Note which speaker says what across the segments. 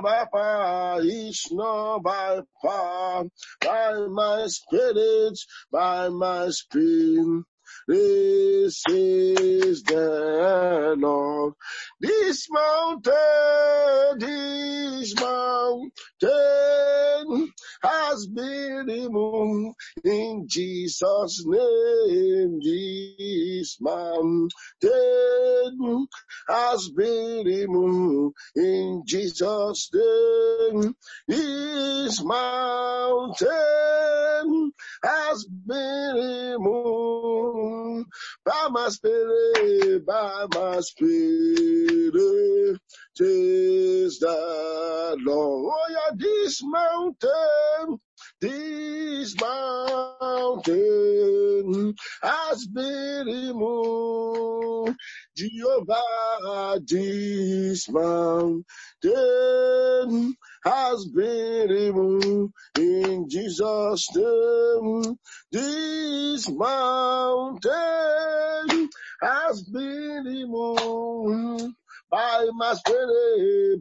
Speaker 1: by power, it's not by power, by my spirit, by my spirit. This is the Lord. This mountain has been removed in Jesus' name. This mountain has been removed in Jesus' name. This mountain has been removed by my spirit, says the Lord. Oh yeah, this mountain has been removed. Jehovah, this mountain has been removed in Jesus' name. This mountain has been removed by my spirit,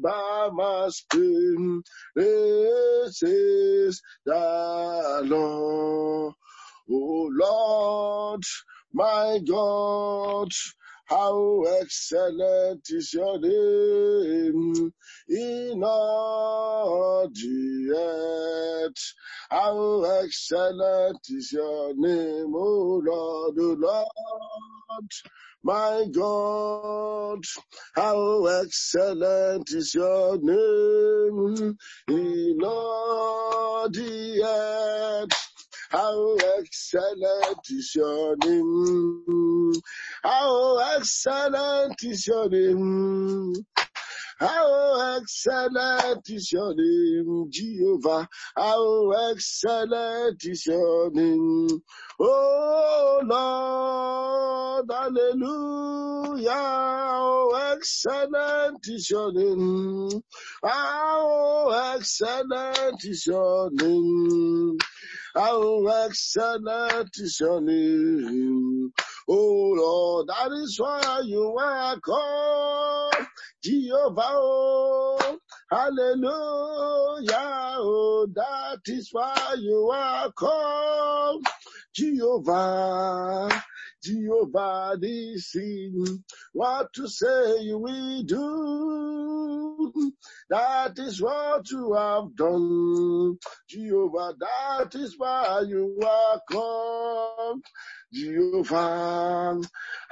Speaker 1: says the Lord. Oh Lord, my God, how excellent is your name in all the earth. How excellent is your name, O Lord, O Lord. My God, how excellent is your name in all the earth. How excellent is your name. How excellent is your name. How excellent is your name, Jehovah. How excellent is your name. Oh Lord, hallelujah. How excellent is your name. How excellent is your name. How excellent is your name. Oh Lord, that is why you are called Jehovah. Oh, hallelujah. Oh, that is why you are called Jehovah. Jehovah, this is what to say you will do. That is what you have done. Jehovah, that is why you are called Jehovah.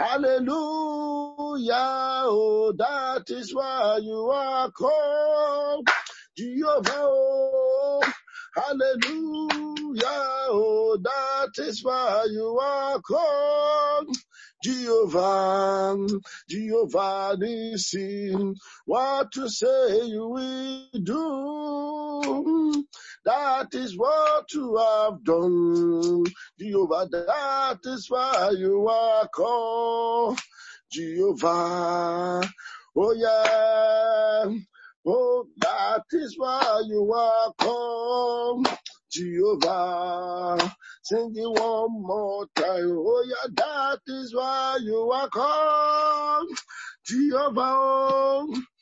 Speaker 1: Hallelujah. Oh, that is why you are called Jehovah. Oh, hallelujah. Oh, that is why you are called Jehovah. Jehovah, this is what to say you will do. That is what you have done. Jehovah, that is why you are called Jehovah. Oh yeah. Oh, that is why you are called Jehovah. Sing it one more time. Oh yeah, that is why you are called Jehovah.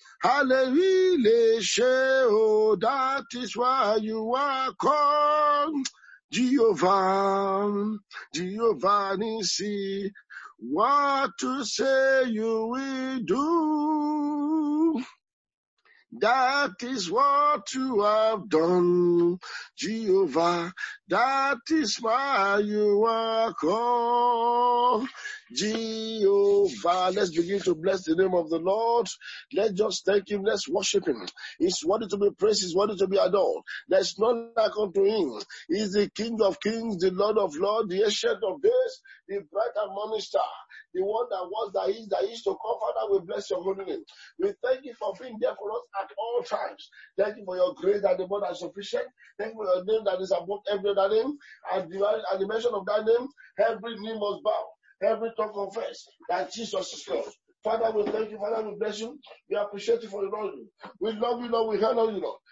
Speaker 1: Hallelujah. Oh, that is why you are called Jehovah. Jehovah Nissi. What to say you will do. That is what you have done, Jehovah. That is why you are called Jehovah. Let's begin to bless the name of the Lord. Let's just thank him. Let's worship him. He's worthy to be praised. He's worthy to be adored. There's none like unto him. He's the King of kings, the Lord of lords, the ancient of days, the bright and morning star, the one that was, that is to come. Father, we bless your holy name. We thank you for being there for us at all times. Thank you for your grace that the more than sufficient. Thank you for your name that is above every other name. At the mention of that name, every knee must bow, every tongue confess that Jesus is Lord. Father, we thank you. Father, we bless you. We appreciate you for the Lord. We love you, Lord. We honor you, Lord.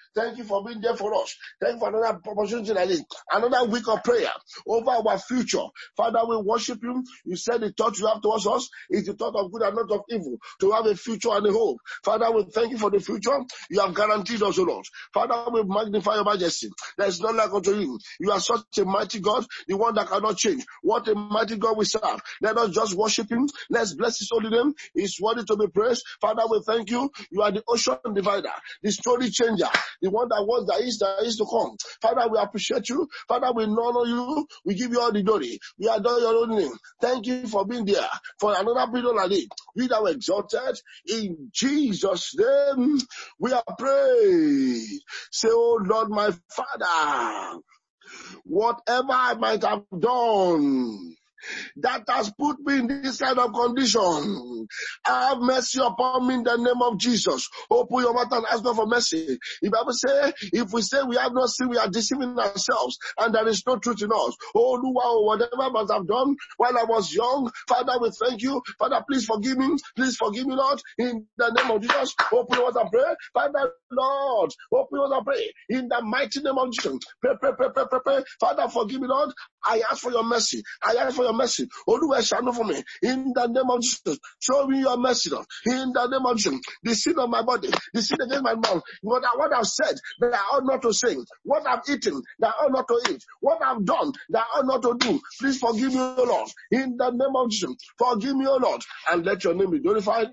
Speaker 1: Thank you for being there for us. Thank you for another opportunity like this. Another week of prayer over our future. Father, we worship you. You said the thought you have towards us is the thought of good and not of evil, to have a future and a hope. Father, we thank you for the future you have guaranteed us, O Lord. Father, we magnify your majesty. There is none like unto you. You are such a mighty God, the one that cannot change. What a mighty God we serve. Let us just worship him. Let's bless his holy name. He's worthy to be praised. Father, we thank you. You are the ocean divider, the story changer, the one that was, that is to come. Father, we appreciate you. Father, we honor you. We give you all the glory. We adore your holy name. Thank you for being there for another period like this. Be thou exalted in Jesus' name. We are praying. Say, oh Lord, my Father, whatever I might have done that has put me in this kind of condition, have mercy upon me in the name of Jesus. Open your mouth and ask God for mercy. The Bible says, if we say we have not sinned, we are deceiving ourselves, and there is no truth in us. Oh, whatever I must have done while I was young, Father, we thank you. Father, please forgive me. Please forgive me, Lord, in the name of Jesus. Open your mouth and pray. Father, Lord, open your mouth and pray. In the mighty name of Jesus. Pray. Father, forgive me, Lord. I ask for your mercy. I ask for your mercy. Oluwa ṣàánú for me. In the name of Jesus. Show me your mercy, Lord. In the name of Jesus. The sin of my body, the sin against my mouth, what I've said that I ought not to say, what I've eaten that I ought not to eat, what I've done that I ought not to do. Please forgive me, O Lord. In the name of Jesus. Forgive me, O Lord. And let your name be glorified.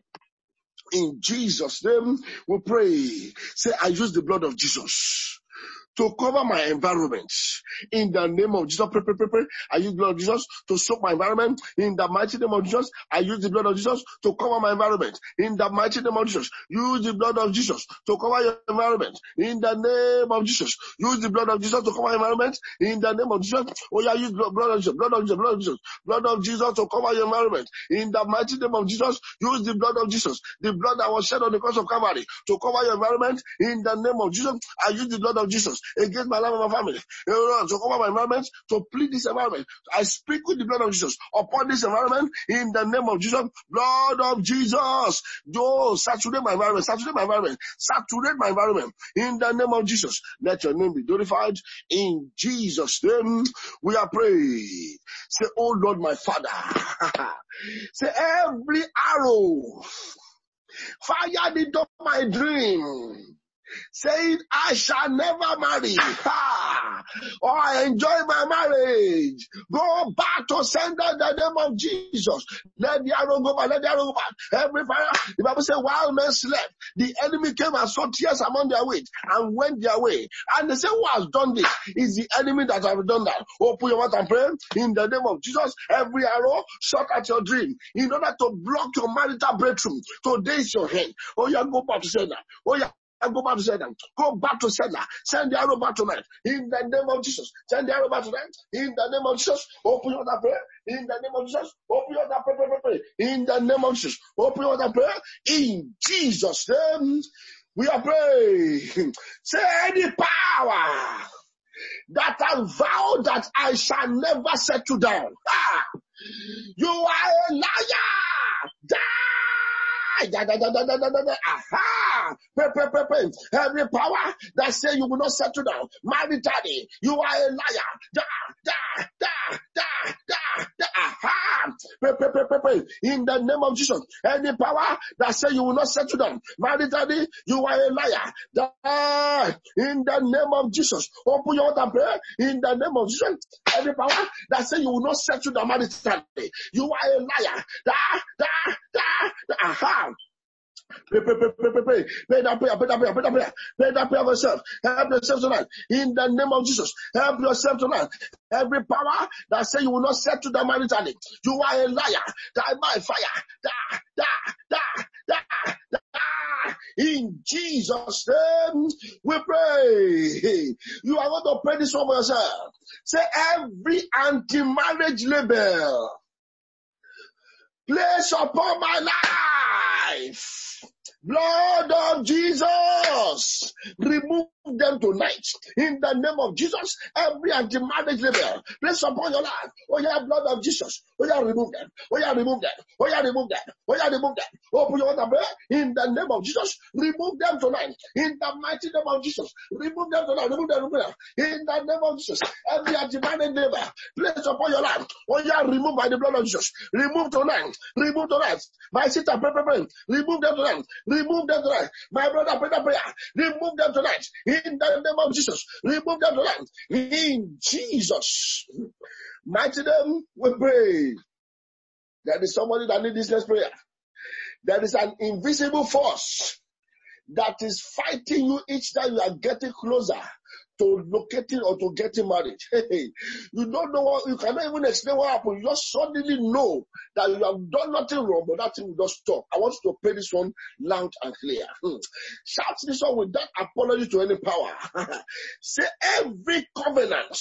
Speaker 1: In Jesus' name we pray. Say, I use the blood of Jesus to cover my environment. In the name of Jesus, pray. I use the blood of Jesus to soak my environment. In the mighty name of Jesus, I use the blood of Jesus to cover my environment. In the mighty name of Jesus, use the blood of Jesus to cover your environment. In the name of Jesus, use the blood of Jesus to cover your environment. In the name of Jesus, oh yeah, use blood of Jesus, blood of Jesus to cover your environment. In the mighty name of Jesus, use the blood of Jesus, the blood that was shed on the cross of Calvary to cover your environment. In the name of Jesus, I use the blood of Jesus against my life and my family, to cover my environment, to plead this environment. I speak with the blood of Jesus upon this environment in the name of Jesus. Blood of Jesus, saturate my environment in the name of Jesus. Let your name be glorified in Jesus' name. We are praying. Say, oh Lord, my Father. Say, every arrow fired into my dream, saying I shall never marry, or I enjoy my marriage, go back to sender in the name of Jesus. Let the arrow go back. Every fire, the Bible says, while men slept, the enemy came and saw tears among their wheat and went their way. And they say, who has done this? It's the enemy that has done that. Open your mouth and pray in the name of Jesus. Every arrow shot at your dream in order to block your marital breakthrough. Today is your hand. Oh yeah, go back to sender. Oh yeah. And go back to sender. Go back to sender. Send the arrow back tonight. In the name of Jesus. Send the arrow back tonight. In the name of Jesus. Open your prayer. In the name of Jesus. Open your prayer. In the name of Jesus. Open your prayer. In Jesus' name. We are praying. Say, any power that I vow that I shall never settle down. You are a liar. Die. Aha! Every power that say you will not settle down, maritally, you are a liar. Aha! In the name of Jesus, any power that say you will not settle down, maritally, you are a liar. In the name of Jesus, open your mouth and pray. In the name of Jesus, every power that say you will not settle down maritally, you are a liar. Aha! Pray that prayer of yourself. Help yourself tonight. In the name of Jesus, help yourself tonight. Every power that say you will not settle down maritally, you are a liar. Die by fire. In Jesus' name, we pray. You are going to pray this over yourself. Say, every anti-marriage label placed upon my life, blood of Jesus, remove them tonight. In the name of Jesus, every anti-marriage label placed upon your life. Oh yeah, blood of Jesus. Oh yeah, remove them. Oh yeah, remove them. Oh yeah, remove them. Oh yeah, remove them. Open your water prayer. In the name of Jesus, remove them tonight. In the mighty name of Jesus, remove them tonight. Remove them, remove them. In the name of Jesus, every anti-marriage label placed upon your life. Oh yeah, remove by the blood of Jesus. Remove tonight. Remove tonight. My sister, pray. Remove them tonight. Remove them tonight. My brother, prayer. Remove them tonight. In the name of Jesus. Remove them tonight. In Jesus' mighty name, we pray. There is somebody that needs this next prayer. There is an invisible force that is fighting you each time you are getting closer to locating or to getting married. You don't know what, you cannot even explain what happened. You just suddenly know that you have done nothing wrong, but that thing will just stop. I want you to pray this one loud and clear. Shout this one without apology to any power. Say, every covenant,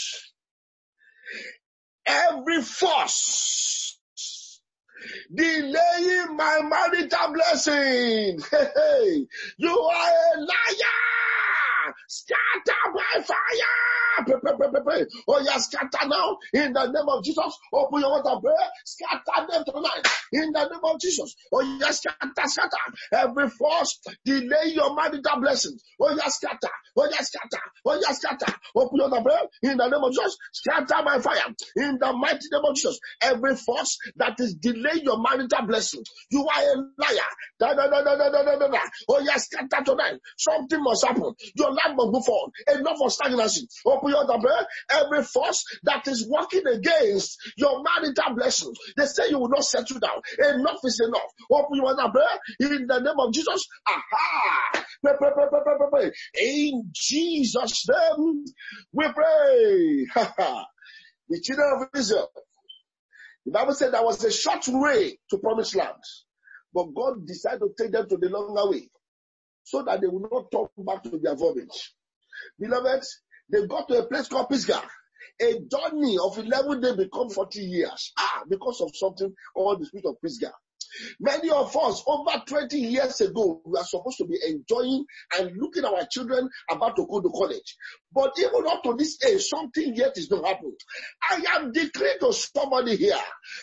Speaker 1: every force delaying my marital blessing. You are a liar. Scatter by fire. Oh, yeah, scatter now. In the name of Jesus. Open your water, pray. Scatter them tonight. In the name of Jesus. Oh, yeah, scatter. Every force delay your marital blessing. Oh, yeah, scatter. Oh, yeah, scatter. Oh, yeah, scatter. Open your water, pray. In the name of Jesus. Scatter by fire. In the mighty name of Jesus. Every force that is delaying your marital blessing. You are a liar. Oh, yes, scatter tonight. Something must happen. Your life must move forward. Enough of stagnancy. Open your prayer. Every force that is working against your marital blessing. They say you will not settle down. Enough is enough. Open your prayer. In the name of Jesus. Aha. Pray. In Jesus' name, we pray. The children of Israel. The Bible said there was a short way to promised land, but God decided to take them to the longer way so that they will not turn back to their vomit. Beloved, they got to a place called Pisgah. A journey of 11 days become 40 years. Because of something called the spirit of Pisgah. Many of us, over 20 years ago, we are supposed to be enjoying and looking at our children about to go to college. But even up to this age, something yet is not happening. I am declaring to somebody here,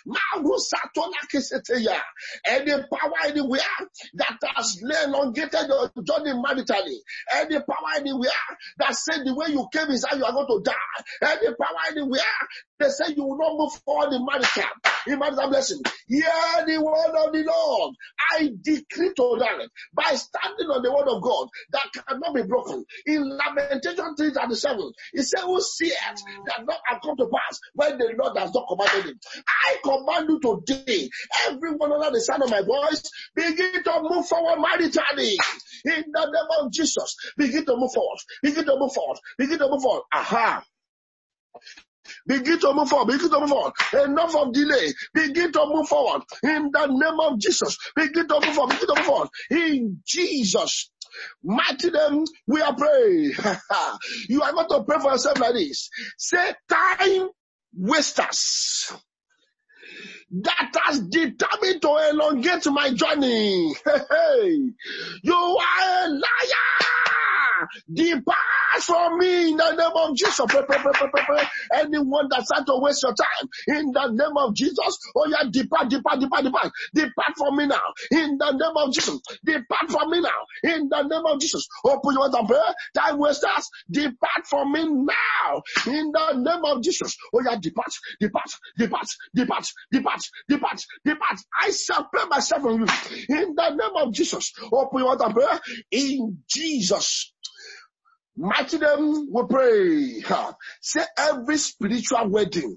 Speaker 1: any power anywhere that has elongated your journey maritally, any power anywhere that said the way you came is how you are going to die, any power anywhere they say you will not move forward in marital blessing. Hear the word of the Lord. I decree tonight, by standing on the word of God that cannot be broken. In Lamentation 3:37, it says, who seeth that not have come to pass when the Lord has not commanded him. I command you today, everyone under the sound of my voice, begin to move forward maritally. In the name of Jesus, begin to move forward. Begin to move forward. Begin to move forward. Aha. Begin to move forward. Begin to move forward. Enough of delay. Begin to move forward. In the name of Jesus. Begin to move forward. Begin to move forward. In Jesus' mighty name, we are praying. You are going to pray for yourself like this. Say, time wasters that has determined to elongate my journey. You are a liar. Depart from me in the name of Jesus. Pray. Anyone that's trying to waste your time, in the name of Jesus, oh yeah, depart. Depart from me now, in the name of Jesus. Depart from me now, in the name of Jesus. Open your mouth and pray. Time wasters, depart from me now, in the name of Jesus. Oh yeah, depart. I separate myself from you, in the name of Jesus. Open your mouth and pray. In Jesus' mighty name, we pray. Say, every spiritual wedding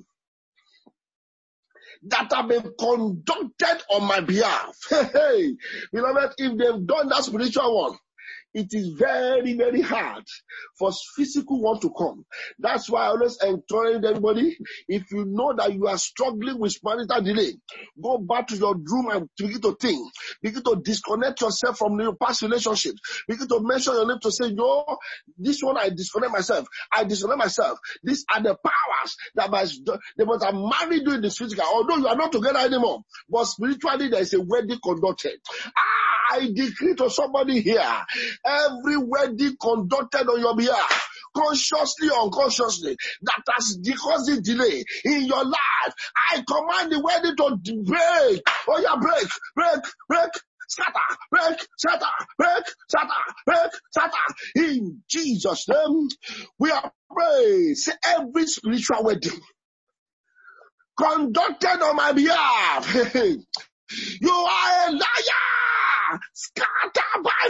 Speaker 1: that have been conducted on my behalf. Beloved, if they've done that spiritual one, it is very, very hard for physical one to come. That's why I always encourage everybody, if you know that you are struggling with marital delay, go back to your room and begin to think. Begin to disconnect yourself from your past relationships. Begin to mention your name to say, yo, this one I disconnect myself. These are the powers that they must have married you in the physical, although you are not together anymore. But spiritually, there is a wedding conducted. I decree to somebody here, every wedding conducted on your behalf, consciously or unconsciously, that has caused a delay in your life, I command the wedding to break. Oh yeah, break, scatter, break, scatter, break, scatter, break, scatter. In Jesus' name, we are praying. Say every spiritual wedding conducted on my behalf. You are a liar! Scatter by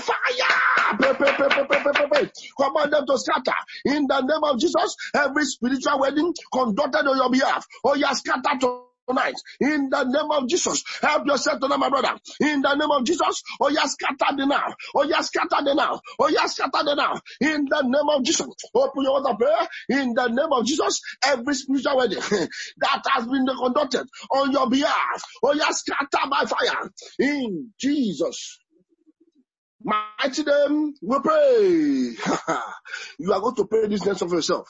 Speaker 1: fire! Command them to scatter. In the name of Jesus, every spiritual wedding conducted on your behalf. Oh, you are scattered tonight. In the name of Jesus, help yourself tonight, my brother. In the name of Jesus, oh, you are scattered now. Oh, you are scattered now. Oh, you are scattered now. In the name of Jesus, open your water prayer. In the name of Jesus, every spiritual wedding that has been conducted on your behalf, oh, you are scattered by fire. In Jesus' mighty name, we pray. You are going to pray this next of yourself.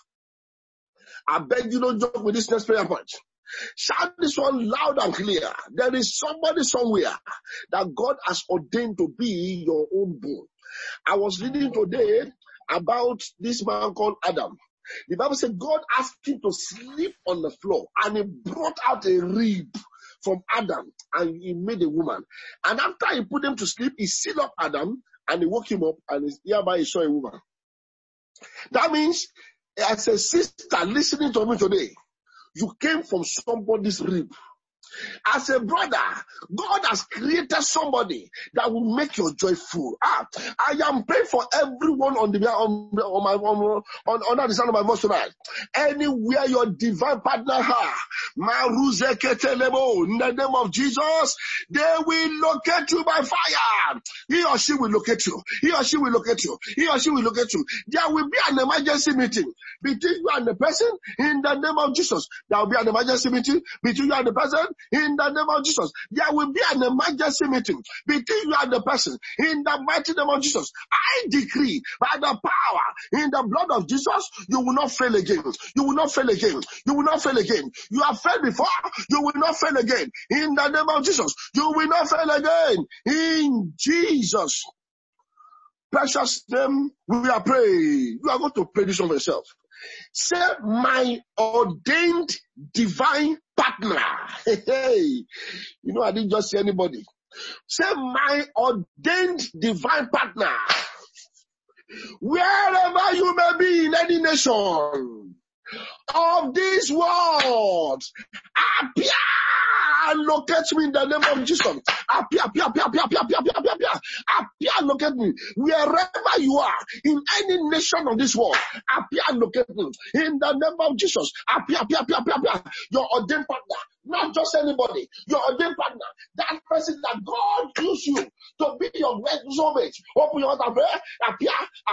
Speaker 1: I beg you, don't joke with this next prayer point. Shout this one loud and clear. There is somebody somewhere that God has ordained to be your own bone. I was reading today about this man called Adam. The Bible said God asked him to sleep on the floor, and he brought out a rib from Adam and he made a woman. And after he put him to sleep, he sealed up Adam and he woke him up, and hereby he saw a woman. That means, as a sister listening to me today, you came from somebody's rib. As a brother, God has created somebody that will make your joy full. I am praying for everyone on the sound of my voice tonight. Anywhere your divine partner in the name of Jesus, they will locate you by fire. He or she will locate you. He or she will locate you. He or she will locate you. There will be an emergency meeting between you and the person in the name of Jesus. There will be an emergency meeting between you and the person in the name of Jesus. There will be an emergency meeting between you and the person in the mighty name of Jesus. I decree by the power in the blood of Jesus, you will not fail again. You will not fail again. You will not fail again. You have failed before. You will not fail again. In the name of Jesus, you will not fail again. In Jesus' precious name, we are praying. You are going to pray this on yourself. Say, my ordained divine partner. Hey, you know, I didn't just say anybody. Say, my ordained divine partner. Wherever you may be in any nation of this world, appear and locate me in the name of Jesus. Appear, locate me. Wherever you are, in any nation of this world, appear and locate me. In the name of Jesus, appear. Your ordained partner. Not just anybody, your ordained partner, that person that God used you to be your soulmate. Open your heart and pray.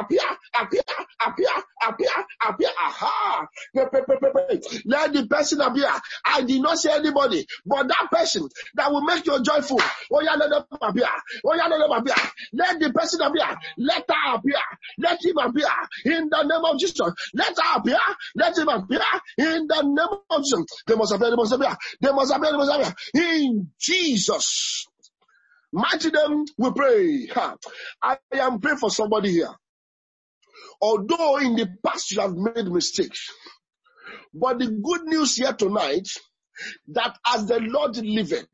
Speaker 1: Appear. Aha. Let the person appear. I did not say anybody, but that person that will make you joyful. Oh yeah, let them appear. Let the person appear. Let her appear. Let him appear. In the name of Jesus. Let her appear. Let him appear. In the name of Jesus. They must appear. In Jesus' mighty name we pray. I am praying for somebody here. Although in the past you have made mistakes, but the good news here tonight, that as the Lord liveth,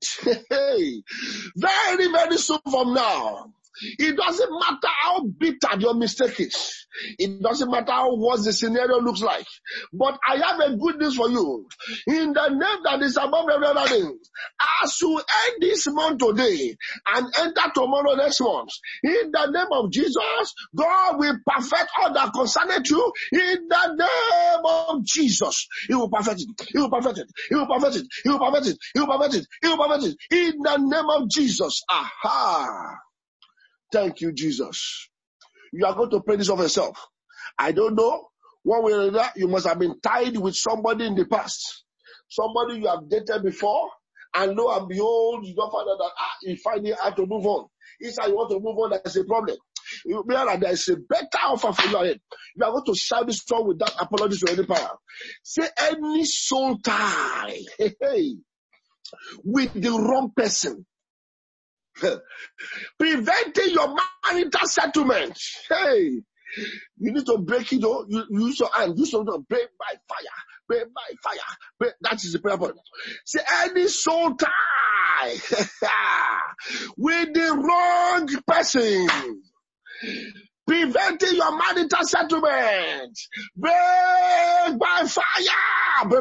Speaker 1: very, very soon from now, it doesn't matter how bitter your mistake is. It doesn't matter how worse the scenario looks like. But I have a good news for you. In the name that is above every other name, as you end this month today and enter tomorrow next month, in the name of Jesus, God will perfect all that concerneth you. In the name of Jesus, He will perfect it. He will perfect it. He will perfect it. He will perfect it. He will perfect it. He will perfect it. In the name of Jesus. Aha. Thank you, Jesus. You are going to pray this of yourself. I don't know. One way or another, you must have been tied with somebody in the past. Somebody you have dated before, and lo and behold, you don't find out that you find it hard to move on. It's how you want to move on, there's a problem. You realize there is a better offer for you ahead. You are going to shout this song without apology to any power. Say, any soul tie with the wrong person, Preventing your marital settlement. Hey, you need to break it. You use your hand. Use your hand. Break by fire. Break by fire. Break. That is the prayer point. Say any soul tie with the wrong person, preventing your marital settlement. Break by fire. Break.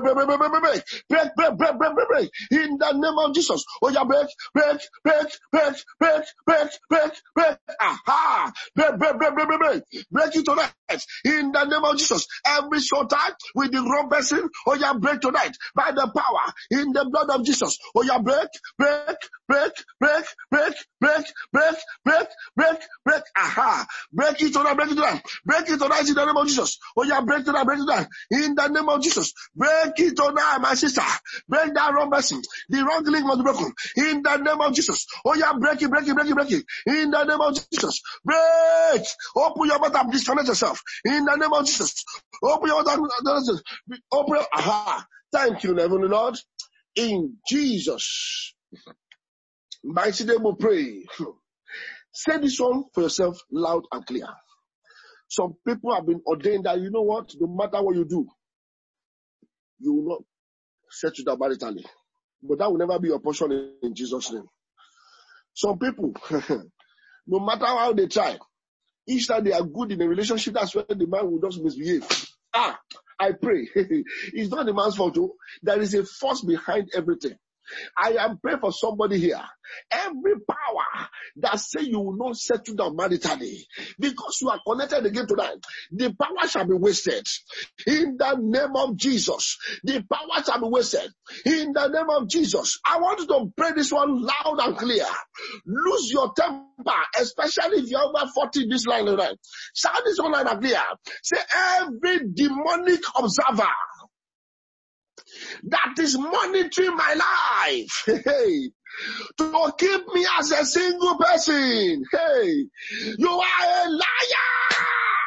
Speaker 1: In the name of Jesus. Oh yeah, break. Aha. Break it tonight. In the name of Jesus. Every soul tie with the wrong person. Oh yeah, break tonight. By the power in the blood of Jesus. Oh yeah, break. Aha. Break it tonight. Break it tonight in the name of Jesus. Oh yeah, break tonight. In the name of Jesus. Break it tonight, my sister. Break that wrong person. The wrong link must be broken. In the name of Jesus. Oh yeah, break it. In the name of Jesus. Break. Open your mouth and disconnect yourself. In the name of Jesus. Open your mouth. Open. Aha. Thank you, Heavenly Lord. In Jesus' mighty name we pray. Say this one for yourself loud and clear. Some people have been ordained that, you know what, no matter what you do, you will not settle down maritally. But that will never be your portion in Jesus' name. Some people, no matter how they try, each time they are good in a relationship, that's when the man will just misbehave. I pray. It's not the man's fault. There is a force behind everything. I am praying for somebody here. Every power that say you will not settle down maritally because you are connected again tonight, the power shall be wasted. In the name of Jesus, the power shall be wasted. In the name of Jesus, I want you to pray this one loud and clear. Lose your temper, especially if you're over 40 this line tonight. Shout this one loud and clear. Say every demonic observer that is monitoring my life, hey, to keep me as a single person, hey, you are a liar.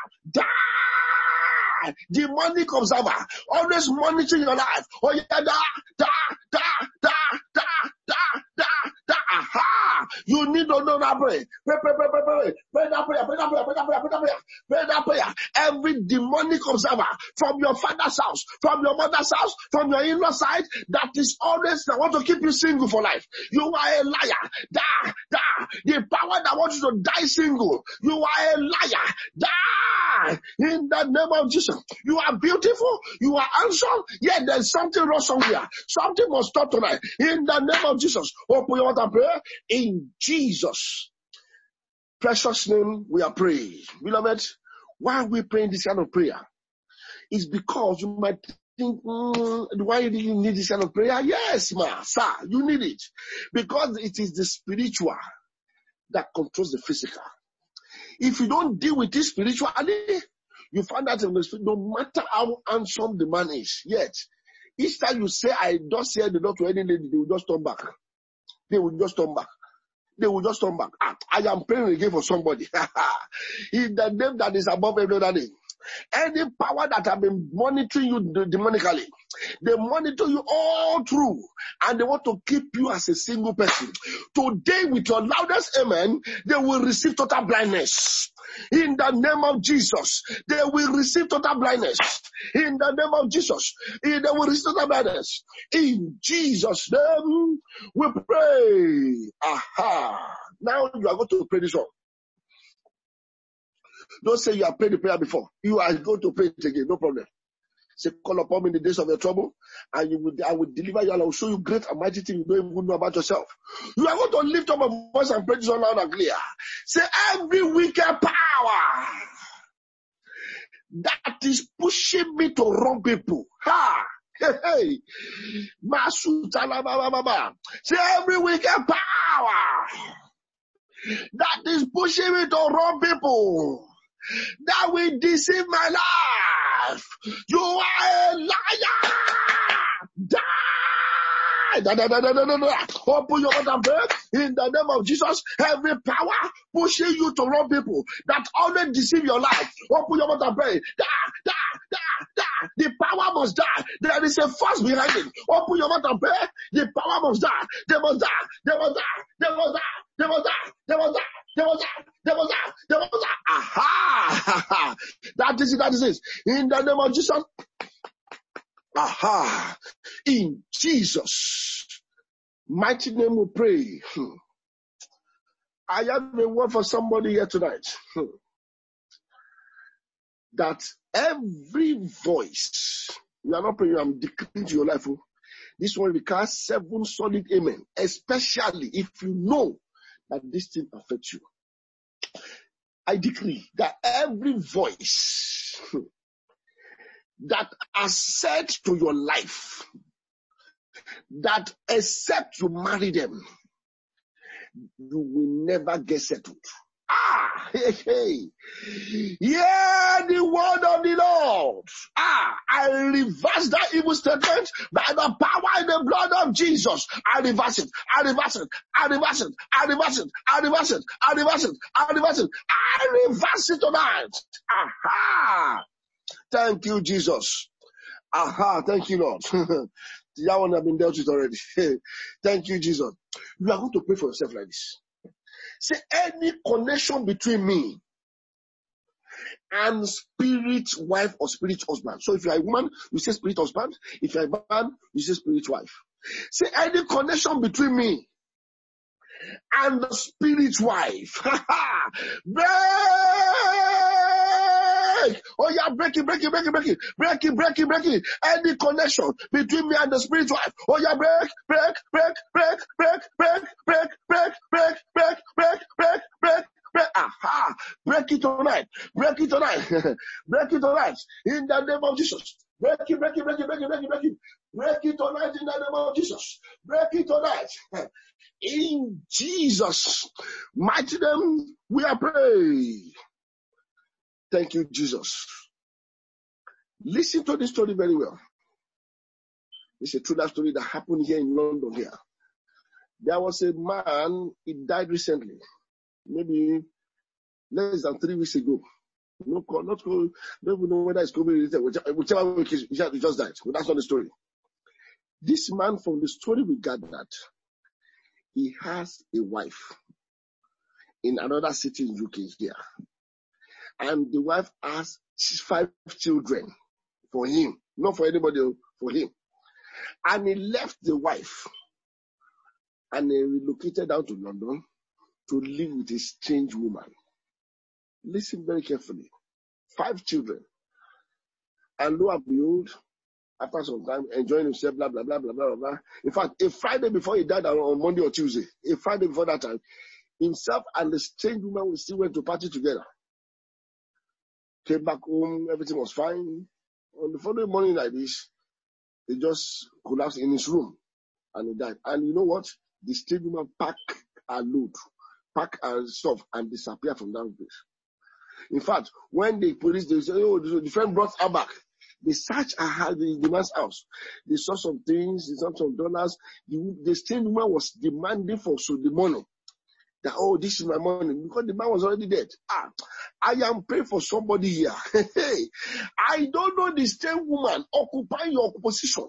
Speaker 1: Die. Demonic observer, always monitoring your life. Oh yeah, da. Aha! You need to know that prayer. Pray that prayer. Every demonic observer from your father's house, from your mother's house, from your in-law side, that is always that want to keep you single for life. You are a liar. Da. The power that wants you to die single. You are a liar. Die. In the name of Jesus. You are beautiful. You are handsome. Yet there's something wrong somewhere. Something must stop tonight. In the name of Jesus. Open your mouth and pray. In Jesus' precious name we are praying. Beloved, why are we praying this kind of prayer? It's because you might think, why do you need this kind of prayer? Yes, sir, you need it. Because it is the spiritual that controls the physical. If you don't deal with it spiritually, you find that no matter how handsome the man is, yet, each time you say, I don't say the Lord to any lady, they will just turn back. They will just turn back. I am praying again for somebody. In the name that is above every other name. Any power that have been monitoring you demonically, they monitor you all through, and they want to keep you as a single person. Today, with your loudest amen, they will receive total blindness. In the name of Jesus, they will receive total blindness. In the name of Jesus, they will receive total blindness. In Jesus' name, we pray. Aha! Now you are going to pray this one. Don't say you have prayed the prayer before. You are going to pray it again. No problem. Say, call upon me in the days of your trouble, and I will deliver you, and I will show you great and mighty things you don't even know about yourself. You are going to lift up a voice and pray this one loud and clear. Say, every wicked power that is pushing me to wrong people. Hey. Say, every wicked power that is pushing me to wrong people, that will deceive my life. You are a liar. Die. Open your mouth and pray. In the name of Jesus, every power pushing you to wrong people that always deceive your life. Open your mouth and pray. Die. The power must die. There is a force behind it. Open your mouth and pray. The power must die. They must die. They must die. They must die. They must die. They must die. They must die. They must die. They must die. Aha! That is it. That is it. In the name of Jesus. Aha! In Jesus' mighty name we pray. I have a word for somebody here tonight. That every voice, you are not praying, I'm declaring to your life. This one requires 7 solid amen, especially if you know that this thing affects you. I decree that every voice that has said to your life that except you marry them, you will never get settled. Yeah, the word of the Lord. I reverse that evil statement by the power in the blood of Jesus. I reverse it. I reverse it. I reverse it. I reverse it. I reverse it. I reverse it. I reverse it. I reverse it tonight. Aha! Thank you, Jesus. Aha! Thank you, Lord. That one have been dealt with already. Thank you, Jesus. You are going to pray for yourself like this. Say, any connection between me and spirit wife or spirit husband. So if you are a woman, you say spirit husband. If you are a man, you say spirit wife. Say, any connection between me and the spirit wife. Break! Oh yeah, break it, break it, break it, break it, break it, break it, break it. Any connection between me and the spirit wife. Oh yeah, break, break, break, break, break, break, break, break, break, break, break, break, break. Aha! Break it tonight. Break it tonight. Break it tonight. In the name of Jesus. Break it, break it, break it, break it, break it, break it. Break it tonight in the name of Jesus. Break it tonight. In Jesus' mighty name, we are praying. Thank you, Jesus. Listen to this story very well. It's a true life story that happened here in London here. There was a man, he died recently. Maybe less than 3 weeks ago. Don't even know whether it's COVID, whichever way he just died. But that's not the story. This man, from the story we gathered, he has a wife in another city in UK here. And the wife has 5 children for him. Not for anybody, for him. And he left the wife and he relocated down to London to live with a strange woman. Listen very carefully. 5 children. And lo and behold, after some time, enjoying himself, blah, blah, blah, blah, blah, blah. In fact, a Friday before he died on Monday or Tuesday, a Friday before that time, himself and the strange woman still went to party together. Came back home, everything was fine. On the following morning like this, he just collapsed in his room and he died. And you know what? The strange woman packed her load, packed her stuff and disappeared from that place. In fact, when the police, they say, oh, the friend brought her back. They searched the man's house. They saw some things, they saw some dollars. The strange woman was demanding for the money. That, oh, this is my money. Because the man was already dead. I am praying for somebody here. I don't know the strange woman occupying your position.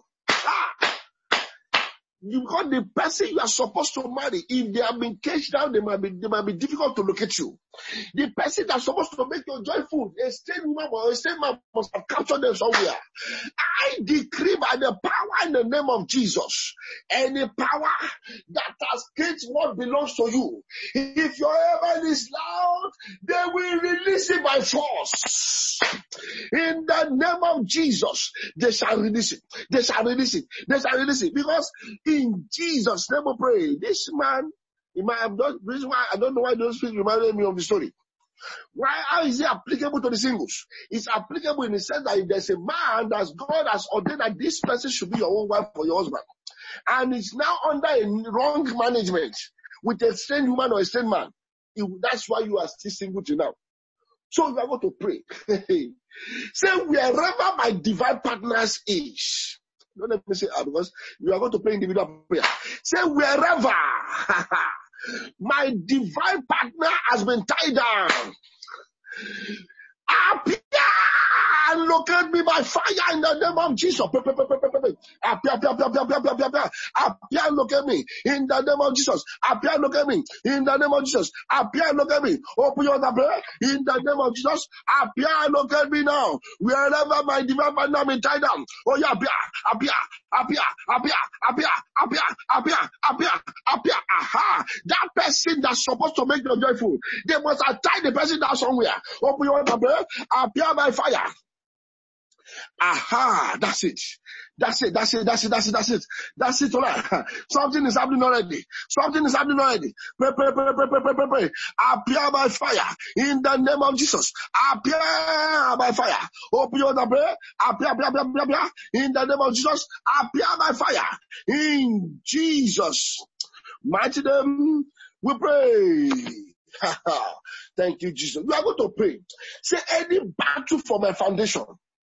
Speaker 1: Because the person you are supposed to marry, if they have been caged down, they might be difficult to locate you. The person that's supposed to make you joyful, a strange woman or a strange man must have captured them somewhere. I decree by the power in the name of Jesus, any power that has caged what belongs to you, if your heaven is loud, they will release it by force. In the name of Jesus, they shall release it. They shall release it. They shall release it. Because in Jesus' name we pray. This man, he might have done, this is why I don't know why those people reminded me of the story. How is it applicable to the singles? It's applicable in the sense that if there's a man that God has ordained that this person should be your own wife or your husband, and it's now under a wrong management with a strange woman or a strange man, that's why you are still single till now. So you are going to pray. Say, wherever my divine partners is. Don't let me say because you are going to pray individual prayer. Say, wherever my divine partner has been tied down, appear and locate me by fire in the name of Jesus. Appear and locate me in the name of Jesus. Appear and locate me in the name of Jesus. Appear and locate me. Open your prayer in the name of Jesus. Appear and locate me now. Wherever my divine partner may tie down. Oh yeah, appear. Aha. That person that's supposed to make you joyful, they must tie the person down somewhere. Open your prayer. Appear by fire. Aha, that's it. That's it. All right. Something is happening already. Pray. Appear by fire in the name of Jesus. Appear by fire. Open your prayer. Appear in the name of Jesus. Appear by fire in Jesus' mighty name. We pray. Thank you, Jesus. We are going to pray. Say, any battle for my foundation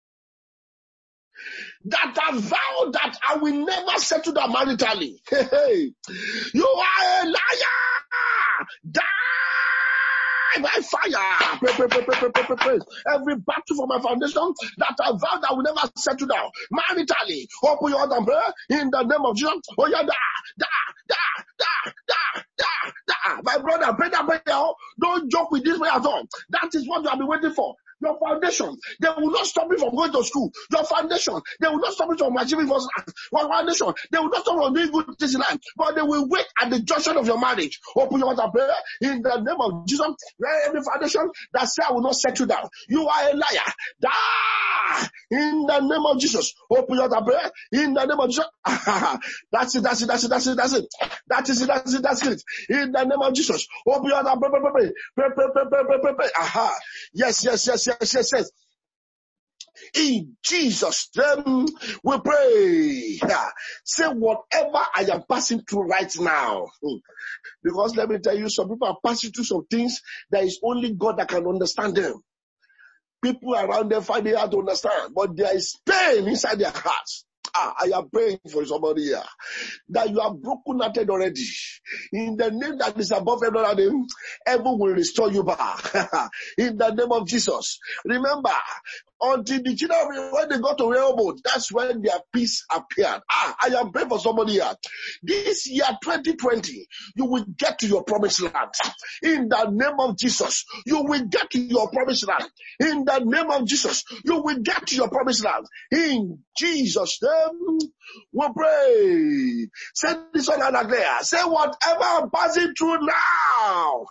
Speaker 1: that I vowed that I will never settle down maritally. You are a liar. Die by fire. Pray. Every battle for my foundation that I vowed I will never settle down maritally. Open your heart and pray in the name of Jesus. Oh yeah, die. My brother, pray that prayer. Don't joke with this prayer at all. That is what you have been waiting for. Your foundation, they will not stop you from going to school. Your foundation, they will not stop you from achieving first class. Your foundation, they will not stop you from doing good things in life. But they will wait at the junction of your marriage. Open your heart and pray in the name of Jesus. Every foundation that says I will not set you down. You are a liar. Die in the name of Jesus. Open your heart and pray in the name of Jesus. That's it. In the name of Jesus. Open your heart and pray. Aha. Yes. In Jesus' name we pray. Say whatever I am passing through right now. Because let me tell you, some people are passing through some things that is only God that can understand them. People around them find it hard to understand, but there is pain inside their hearts. I am praying for somebody here that you are broken-hearted already. In the name that is above every other name, heaven will restore you back. In the name of Jesus. Remember, until the children, when they got to Rehoboth, that's when their peace appeared. I am praying for somebody here. This year, 2020, you will get to your promised land. In the name of Jesus, you will get to your promised land. In the name of Jesus, you will get to your promised land. In Jesus' name, we pray. Say this one and there. Say whatever I'm passing through now,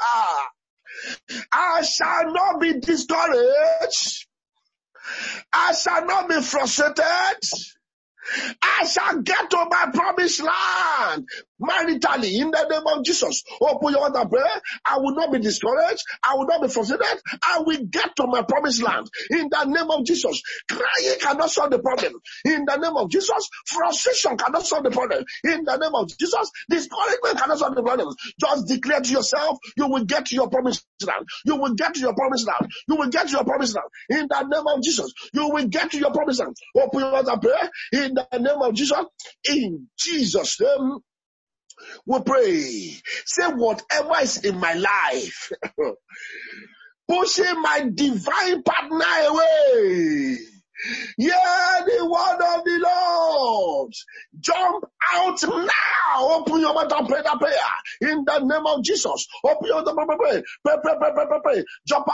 Speaker 1: I shall not be discouraged. I shall not be frustrated. I shall get to my promised land maritally in the name of Jesus. Open your heart and pray. I will not be discouraged. I will not be frustrated. I will get to my promised land in the name of Jesus. Crying cannot solve the problem. In the name of Jesus, frustration cannot solve the problem. In the name of Jesus, discouragement cannot solve the problem. Just declare to yourself, you will get to your promised land. You will get to your promised land. You will get to your promised land. In the name of Jesus, you will get to your promised land. Open your heart and pray. In the name of Jesus, in Jesus' name, we pray. Say whatever is in my life, pushing my divine partner away. Hear the word of the Lord. Jump out now. Open your mouth and pray that prayer. In the name of Jesus. Open your mouth and pray. Pray. Jump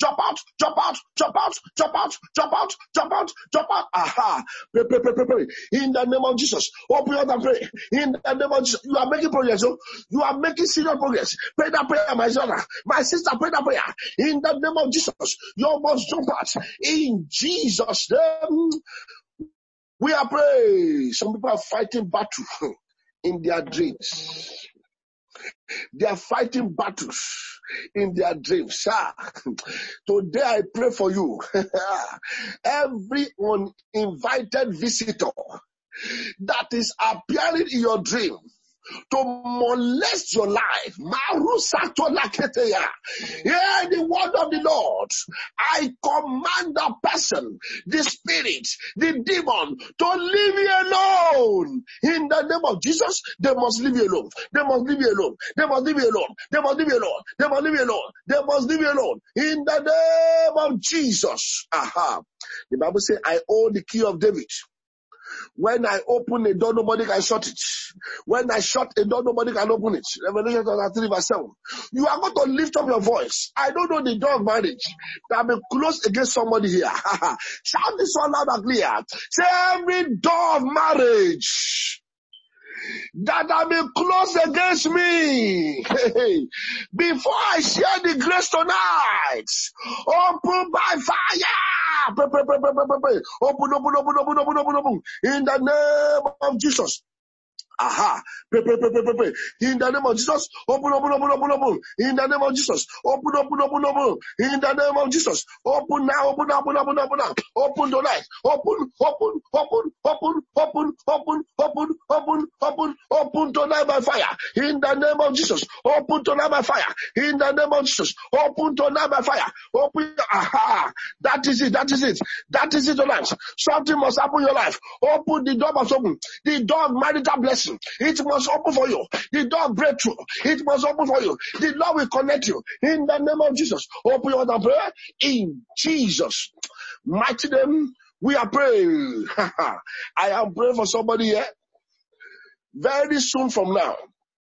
Speaker 1: out. Aha. Pray. In the name of Jesus. Open your mouth and pray. In the name of Jesus. You are making progress. You are making serious progress. Pray that prayer, my brother. My sister, pray that prayer. In the name of Jesus. You must jump out. In Jesus' name. We are praying. Some people are fighting battle in their dreams. They are fighting battles in their dreams. Today I pray for you. Every uninvited visitor that is appearing in your dream, to molest your life. Hear the word of the Lord. I command the person, the spirit, the demon to leave you alone. In the name of Jesus, they must leave you alone. They must leave you alone. They must leave you alone. They must leave you alone. They must leave you alone. They must leave you alone. In the name of Jesus. Aha. The Bible says, I own the key of David. When I open a door, nobody can shut it. When I shut a door, nobody can open it. Revelation 3 verse 7. You are going to lift up your voice. I don't know the door of marriage that may close against somebody here. Shout this one loud and clear. Say, every door of marriage that have been closed against me. Before I share the grace tonight, open by fire. Open. In the name of Jesus. Aha. In the name of Jesus. Open. In the name of Jesus. Open. In the name of Jesus. Open now. Open tonight. Open tonight by fire. In the name of Jesus. Open tonight by fire. In the name of Jesus. Open tonight by fire. Open. Aha. That is it tonight. Something must happen in your life. Open the door must open. The door of marital blessing. It must open for you. The door of breakthrough. It must open for you. The Lord will connect you. In the name of Jesus. Open your mouth and pray. In Jesus' mighty name, we are praying. I am praying for somebody here. Very soon from now,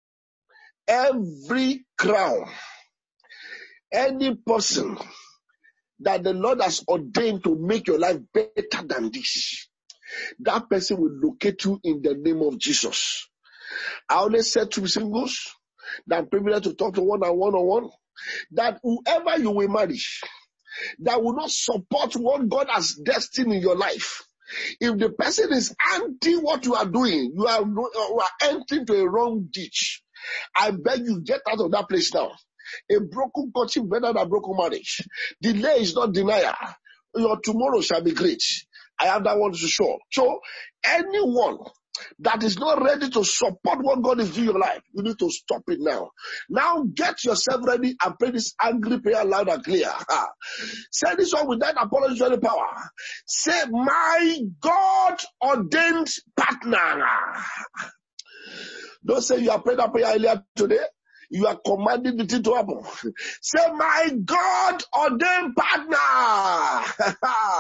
Speaker 1: every crown, any person that the Lord has ordained to make your life better than this, that person will locate you in the name of Jesus. I always said to singles that I'm privileged to talk to one-on-one, that whoever you will marry, that will not support what God has destined in your life. If the person is anti what you are doing, you are entering to a wrong ditch. I beg you, get out of that place now. A broken courtship better than a broken marriage. Delay is not denial. Your tomorrow shall be great. I have that one to show. So anyone that is not ready to support what God is doing in your life, you need to stop it now. Now get yourself ready and pray this angry prayer loud and clear. Say this one with that apology to any power. Say, my God ordained partner. Don't say you have prayed that prayer earlier today. You are commanding the thing to happen. Say, my God ordained partner.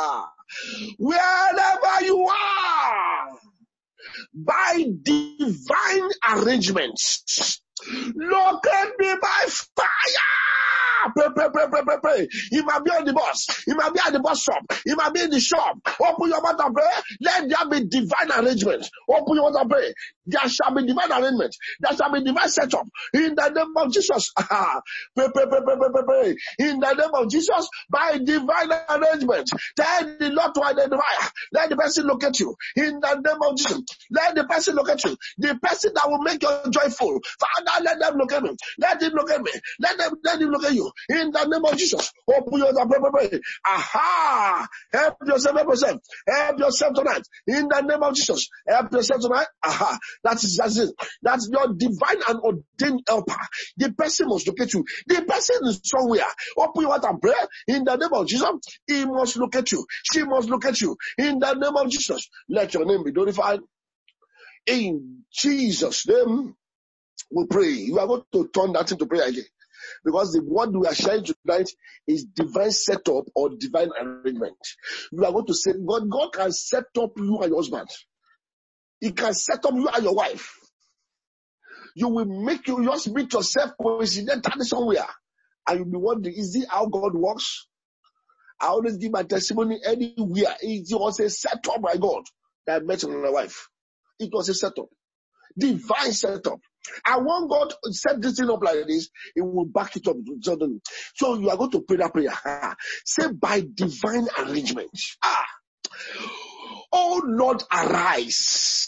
Speaker 1: Wherever you are, by divine arrangements, locate me by fire. Pray. You might be on the bus. You might be at the bus stop. You might be in the shop. Open your mouth and pray. Let there be divine arrangement. Open your mouth and pray. There shall be divine arrangement. There shall be divine setup. In the name of Jesus. Pray. In the name of Jesus, by divine arrangement, tell the Lord to identify. Let the person locate you. In the name of Jesus. Let the person locate you. The person that will make you joyful. Father, let them locate me. Let him locate me. Let him locate you. In the name of Jesus. Open your mouth and pray. Aha! Help yourself. Help yourself tonight. In the name of Jesus. Help yourself tonight. Aha! That's it. That's your divine and ordained helper. The person must locate you. The person is somewhere. Open your mouth and pray. In the name of Jesus. He must locate you. She must locate you. In the name of Jesus. Let your name be glorified. In Jesus' name, we pray. You are going to turn that into prayer again. Because the word we are sharing tonight is divine setup or divine arrangement. You are going to say, God can set up you and your husband. He can set up you and your wife. You will make you just meet yourself coincidentally somewhere. And you'll be wondering, is it how God works? I always give my testimony anywhere. It was a setup by God that I met with my wife. It was a setup. Divine setup. And when God set this thing up like this, it will back it up suddenly. So you are going to pray that prayer. Say, by divine arrangement. Oh Lord, arise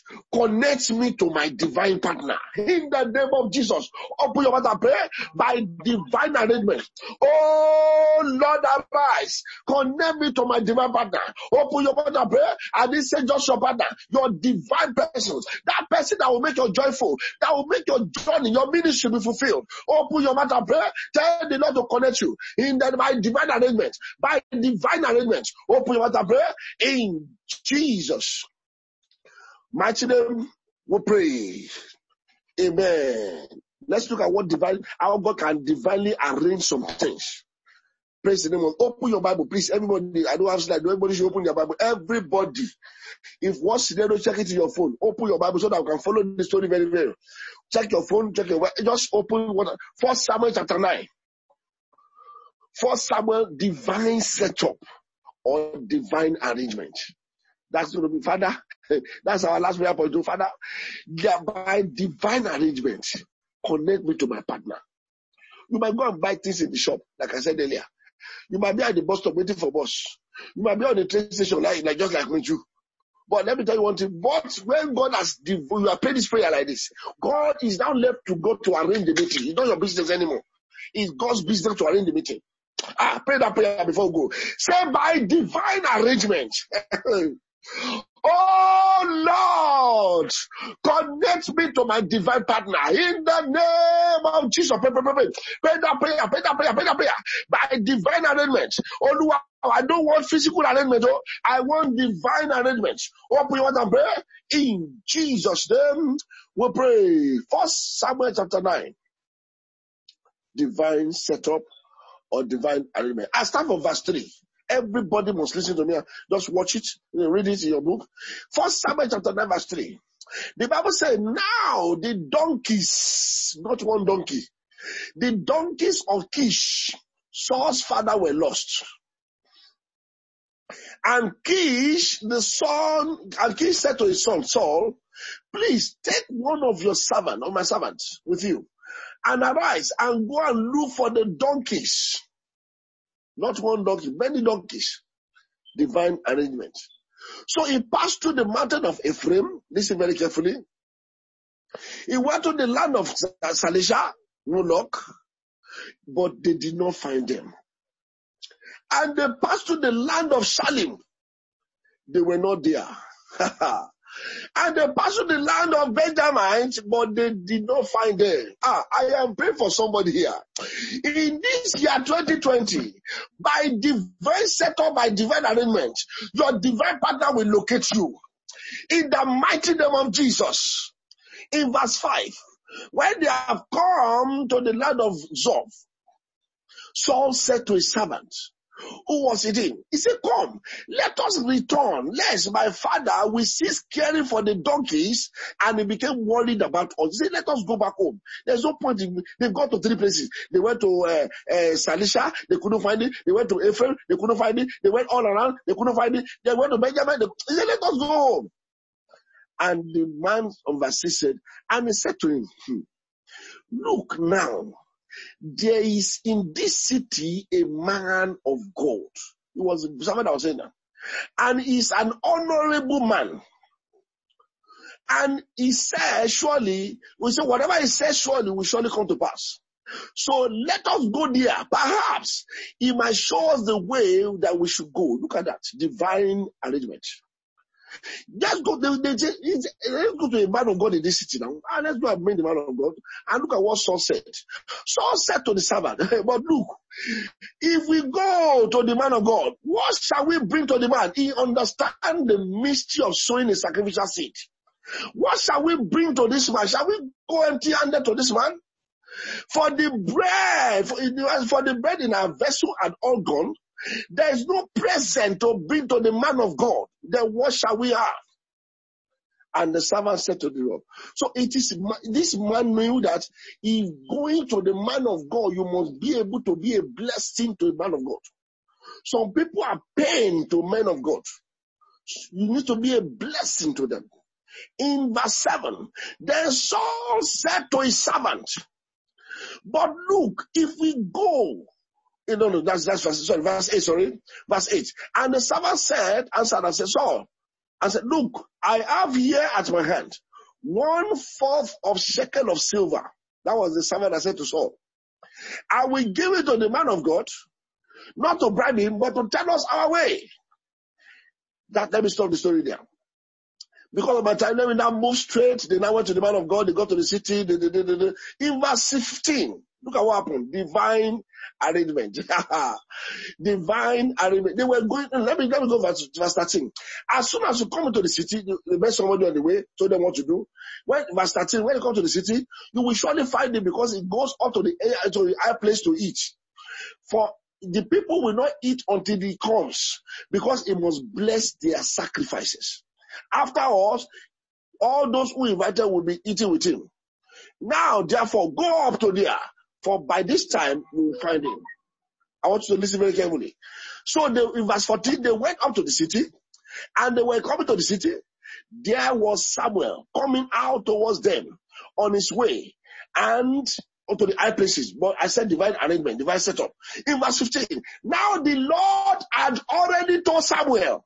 Speaker 1: connect me to my divine partner. In the name of Jesus, open your mouth and pray by divine arrangement. Oh Lord, arise, connect me to my divine partner. Open your mouth and pray, and this say just your partner, your divine person, that person that will make you joyful, that will make your journey, your ministry be fulfilled. Open your mouth and pray, tell the Lord to connect you in by divine arrangement. By divine arrangement, open your mouth and pray in Jesus' mighty name. We pray. Amen. Let's look at what how God can divinely arrange some things. Praise the name of. Open your Bible, please. Everybody, I don't have slide. Everybody should open your Bible. Everybody. If one scenario, check it in your phone. Open your Bible so that we can follow the story very well. Check your phone, check your. Just open 1 Samuel chapter 9. 1 Samuel, divine setup or divine arrangement. That's going to be, Father. That's our last prayer point. Father, by divine arrangement, connect me to my partner. You might go and buy things in the shop, like I said earlier. You might be at the bus stop waiting for bus. You might be on the train station, like just like me too. But let me tell you one thing. But when God has, you are praying this prayer like this, God is now left to go to arrange the meeting. It's not your business anymore. It's God's business to arrange the meeting. Pray that prayer before we go. Say by divine arrangement. Oh Lord, connect me to my divine partner in the name of Jesus. Pray that prayer. By divine arrangement. Oh, I don't want physical arrangement. Oh, I want divine arrangement. Open your mouth and pray. In Jesus' name, we pray. 1 Samuel chapter 9. Divine setup or divine arrangement. I start from verse 3. Everybody must listen to me. Just watch it. Read it in your book. 1 Samuel chapter 9 verse 3. The Bible says, now the donkeys, not one donkey, the donkeys of Kish, Saul's father, were lost. And Kish said to his son, Saul, please take one of your servants, or my servants, with you, and arise and go and look for the donkeys. Not one donkey, many donkeys. Divine arrangement. So he passed through the mountain of Ephraim. Listen very carefully. He went to the land of Salisha, Moloch, but they did not find them. And they passed through the land of Shalim. They were not there. And they passed through the land of Benjamin, but they did not find them. I am praying for somebody here. In this year 2020, by divine setup, by divine arrangement, your divine partner will locate you. In the mighty name of Jesus. In verse 5, when they have come to the land of Zoph, Saul said to his servant, who was it in? He said, come, let us return, lest my father will cease caring for the donkeys, and he became worried about us. He said, let us go back home. There's no point they've gone to 3 places. They went to Salisha, they couldn't find it. They went to Ephraim, they couldn't find it. They went all around, they couldn't find it. They went to Benjamin. He said, let us go home. And the man on verse 6 said, and he said to him, look now, there is in this city a man of God. It was someone that was saying that. And he's an honorable man. And he said, surely, we say whatever he says surely will surely come to pass. So let us go there. Perhaps he might show us the way that we should go. Look at that. Divine arrangement. Let's go to a man of God in this city now. And let's go and bring the man of God. And look at what Saul said. Saul said to the servant, but look, if we go to the man of God, what shall we bring to the man? He understands the mystery of sowing a sacrificial seed. What shall we bring to this man? Shall we go empty-handed to this man? For the bread in our vessel and all gone, there is no present to bring to the man of God. Then what shall we have? And the servant said to the Lord. So it is, this man knew that if going to the man of God, you must be able to be a blessing to the man of God. Some people are pain to men of God. You need to be a blessing to them. In verse 7, then Saul said to his servant, but look, if we go, no, that's verse 8, sorry. Verse 8. And the servant answered and said, Saul, and said, look, I have here at my hand 1/4 of shekel of silver. That was the servant I said to Saul. I will give it to the man of God, not to bribe him, but to tell us our way. Let me stop the story there. Because of my time, let me now move straight. They now went to the man of God. They got to the city. In verse 15, look at what happened. Divine arrangement. Divine arrangement. They were going, let me go verse 13. As soon as you come into the city, they met somebody on the way, told them what to do. Verse 13, when you come to the city, you will surely find it because it goes up to the high place to eat. For the people will not eat until he comes, because he must bless their sacrifices. After us, all those who invited will be eating with him. Now, therefore, go up to there, for by this time you will find him. I want you to listen very carefully. So in verse 14, they went up to the city, and they were coming to the city. There was Samuel coming out towards them on his way, and to the high places. But I said divine arrangement, divine setup. In verse 15, now the Lord had already told Samuel.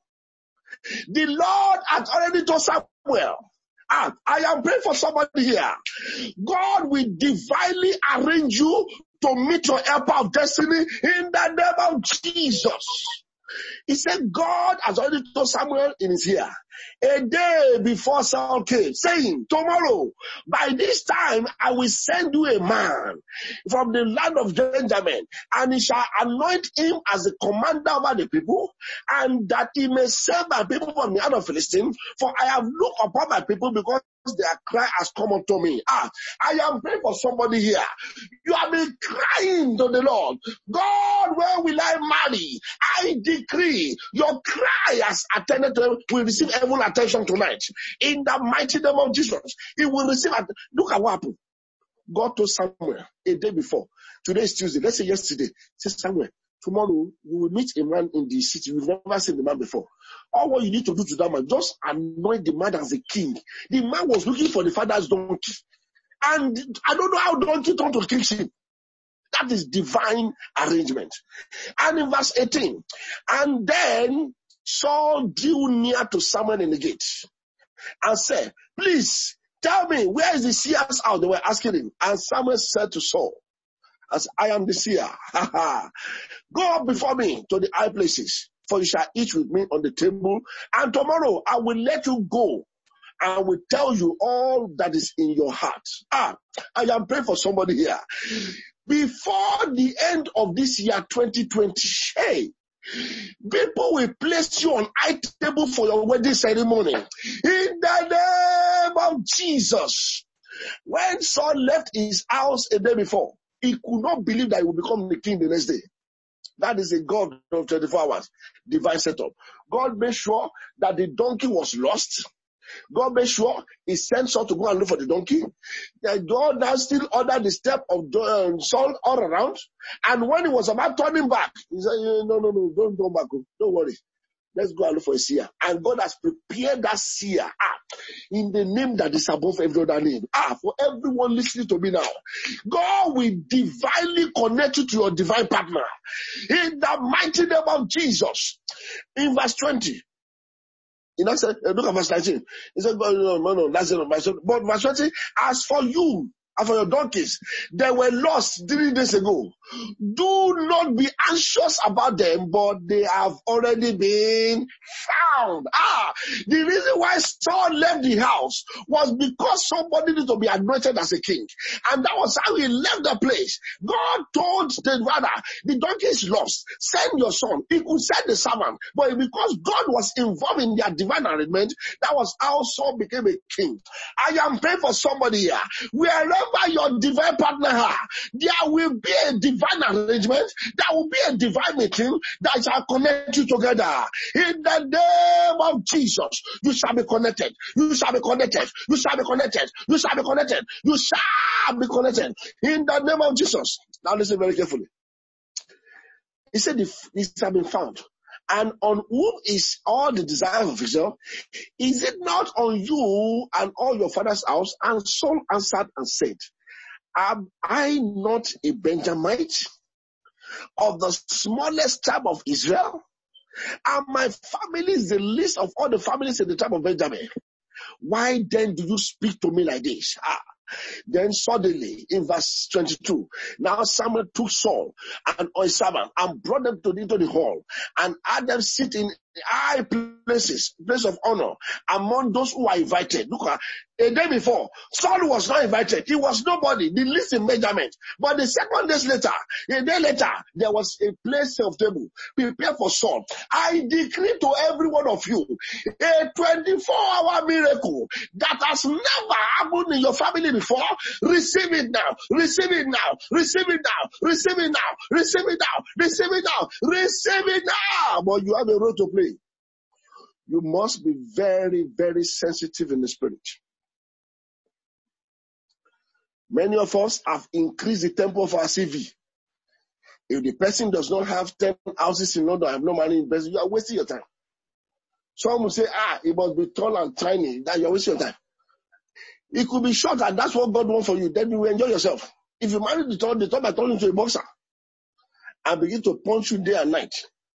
Speaker 1: The Lord had already told Samuel. I am praying for somebody here. God will divinely arrange you to meet your helper of destiny in the name of Jesus. He said God has already told Samuel in his ear, a day before Saul came, saying, tomorrow, by this time, I will send you a man from the land of Benjamin, and he shall anoint him as the commander over the people, and that he may save my people from the hand of Philistine, for I have looked upon my people because their cry has come unto me. I am praying for somebody here. You have been crying to the Lord. God, where will I marry? I decree your cry has attended to him, will receive heaven attention tonight. In the mighty name of Jesus, he will receive. Look at what happened. God told Samuel a day before. Today is Tuesday. Let's say yesterday. Say, Samuel, tomorrow you will meet a man in the city. You've never seen the man before. All what you need to do to that man, just anoint the man as a king. The man was looking for the father's donkey. And I don't know how donkey turned to kingship. That is divine arrangement. And in verse 18, and then Saul drew near to Samuel in the gate and said, please tell me, where is the seer's house? They were asking him. And Samuel said to Saul, as I am the seer, go up before me to the high places, for you shall eat with me on the table, and tomorrow I will let you go. I will tell you all that is in your heart. I am praying for somebody here. Before the end of this year, 2020, hey, people will place you on high table for your wedding ceremony. In the name of Jesus. When Saul left his house a day before, he could not believe that he would become the king the next day. That is a God of 24 hours, divine setup. God made sure that the donkey was lost. God made sure he sent Saul to go and look for the donkey. God now still ordered the step of Saul all around. And when he was about turning back, he said, no, don't turn back. Don't worry. Let's go and look for a seer. And God has prepared that seer in the name that is above every other name. For everyone listening to me now, God will divinely connect you to your divine partner. In the mighty name of Jesus. In verse 20. He now said, look at verse 19. He said, no, that's not my son. But verse 20, as for you, and for your donkeys, they were lost 3 days ago. Do not be anxious about them, but they have already been found. The reason why Saul left the house was because somebody needed to be anointed as a king. And that was how he left the place. God told the father, the donkey is lost. Send your son. He could send the servant. But because God was involved in their divine arrangement, that was how Saul became a king. I am praying for somebody here. Wherever your divine partner are, there will be a divine arrangement. There will be a divine meeting that shall connect you together. In the name of Jesus, you shall be connected. You shall be connected. You shall be connected. You shall be connected. You shall be connected. In the name of Jesus. Now listen very carefully. He said, "This has been found. And on whom is all the desire of Israel? Is it not on you and all your father's house?" And Saul answered and said, "Am I not a Benjamite of the smallest tribe of Israel? And my family is the least of all the families in the tribe of Benjamin. Why then do you speak to me like this? Then suddenly, in verse 22, now Samuel took Saul and his servant and brought them into the hall and had them sit in high places, place of honor, among those who are invited. Look at a day before, Saul was not invited. He was nobody, the least in Benjamin. But the second day later, a day later, there was a place of table prepared for Saul. I decree to every one of you a 24-hour miracle that has never happened in your family before. Receive it now. Receive it now. Receive it now. Receive it now. Receive it now. Receive it now. Receive it now. But you have a role to play. You must be very, very sensitive in the spirit. Many of us have increased the tempo of our CV. If the person does not have 10 houses in London, I have no money in investment, you are wasting your time. Some will say, it must be tall and tiny, that you are wasting your time. It could be short and that's what God wants for you. Then you will enjoy yourself. If you marry the tall might turn into a boxer and begin to punch you day and night.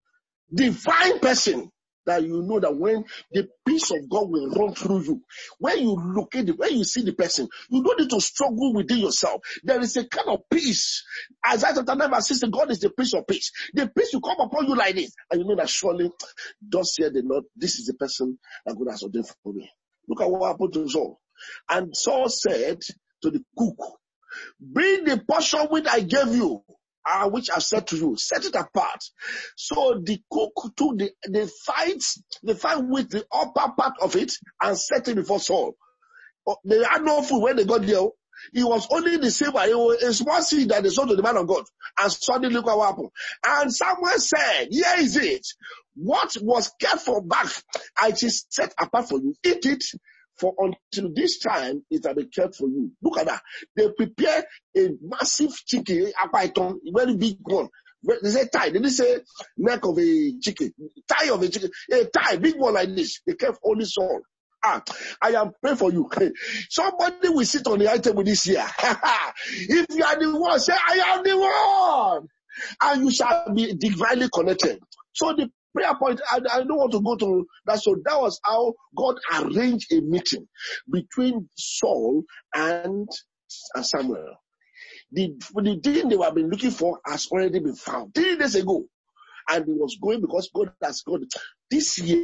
Speaker 1: Divine person that you know that when the peace of God will run through you, when you look at it, when you see the person, you don't need to struggle within yourself. There is a kind of peace. Isaiah chapter 9 verse 6, God is the Prince of Peace. The peace will come upon you like this, and you know that surely, thus saith the Lord, this is the person that God has ordained for me. Look at what happened to Saul. And Saul said to the cook, bring the portion which I gave you, which I said to you, set it apart. So the cook took the fight with the upper part of it and set it before Saul. They had no food when they got there. It was only the silver. It was a small seed that they sold to the man of God. And suddenly look what happened. And Samuel said, here is it. What was kept for back, I just set apart for you. Eat it. For until this time, it will be kept for you. Look at that. They prepare a massive chicken, a python, a very big one. They say thigh. They didn't say neck of a chicken. Thigh of a chicken. A thigh, big one like this. They kept only Saul. I am praying for you. Somebody will sit on the item with this year. If you are the one, say, I am the one. And you shall be divinely connected. So the prayer point, I don't want to go to that. So that was how God arranged a meeting between Saul and Samuel. The thing they have been looking for has already been found 3 days ago. And he was going because God has got it. This year,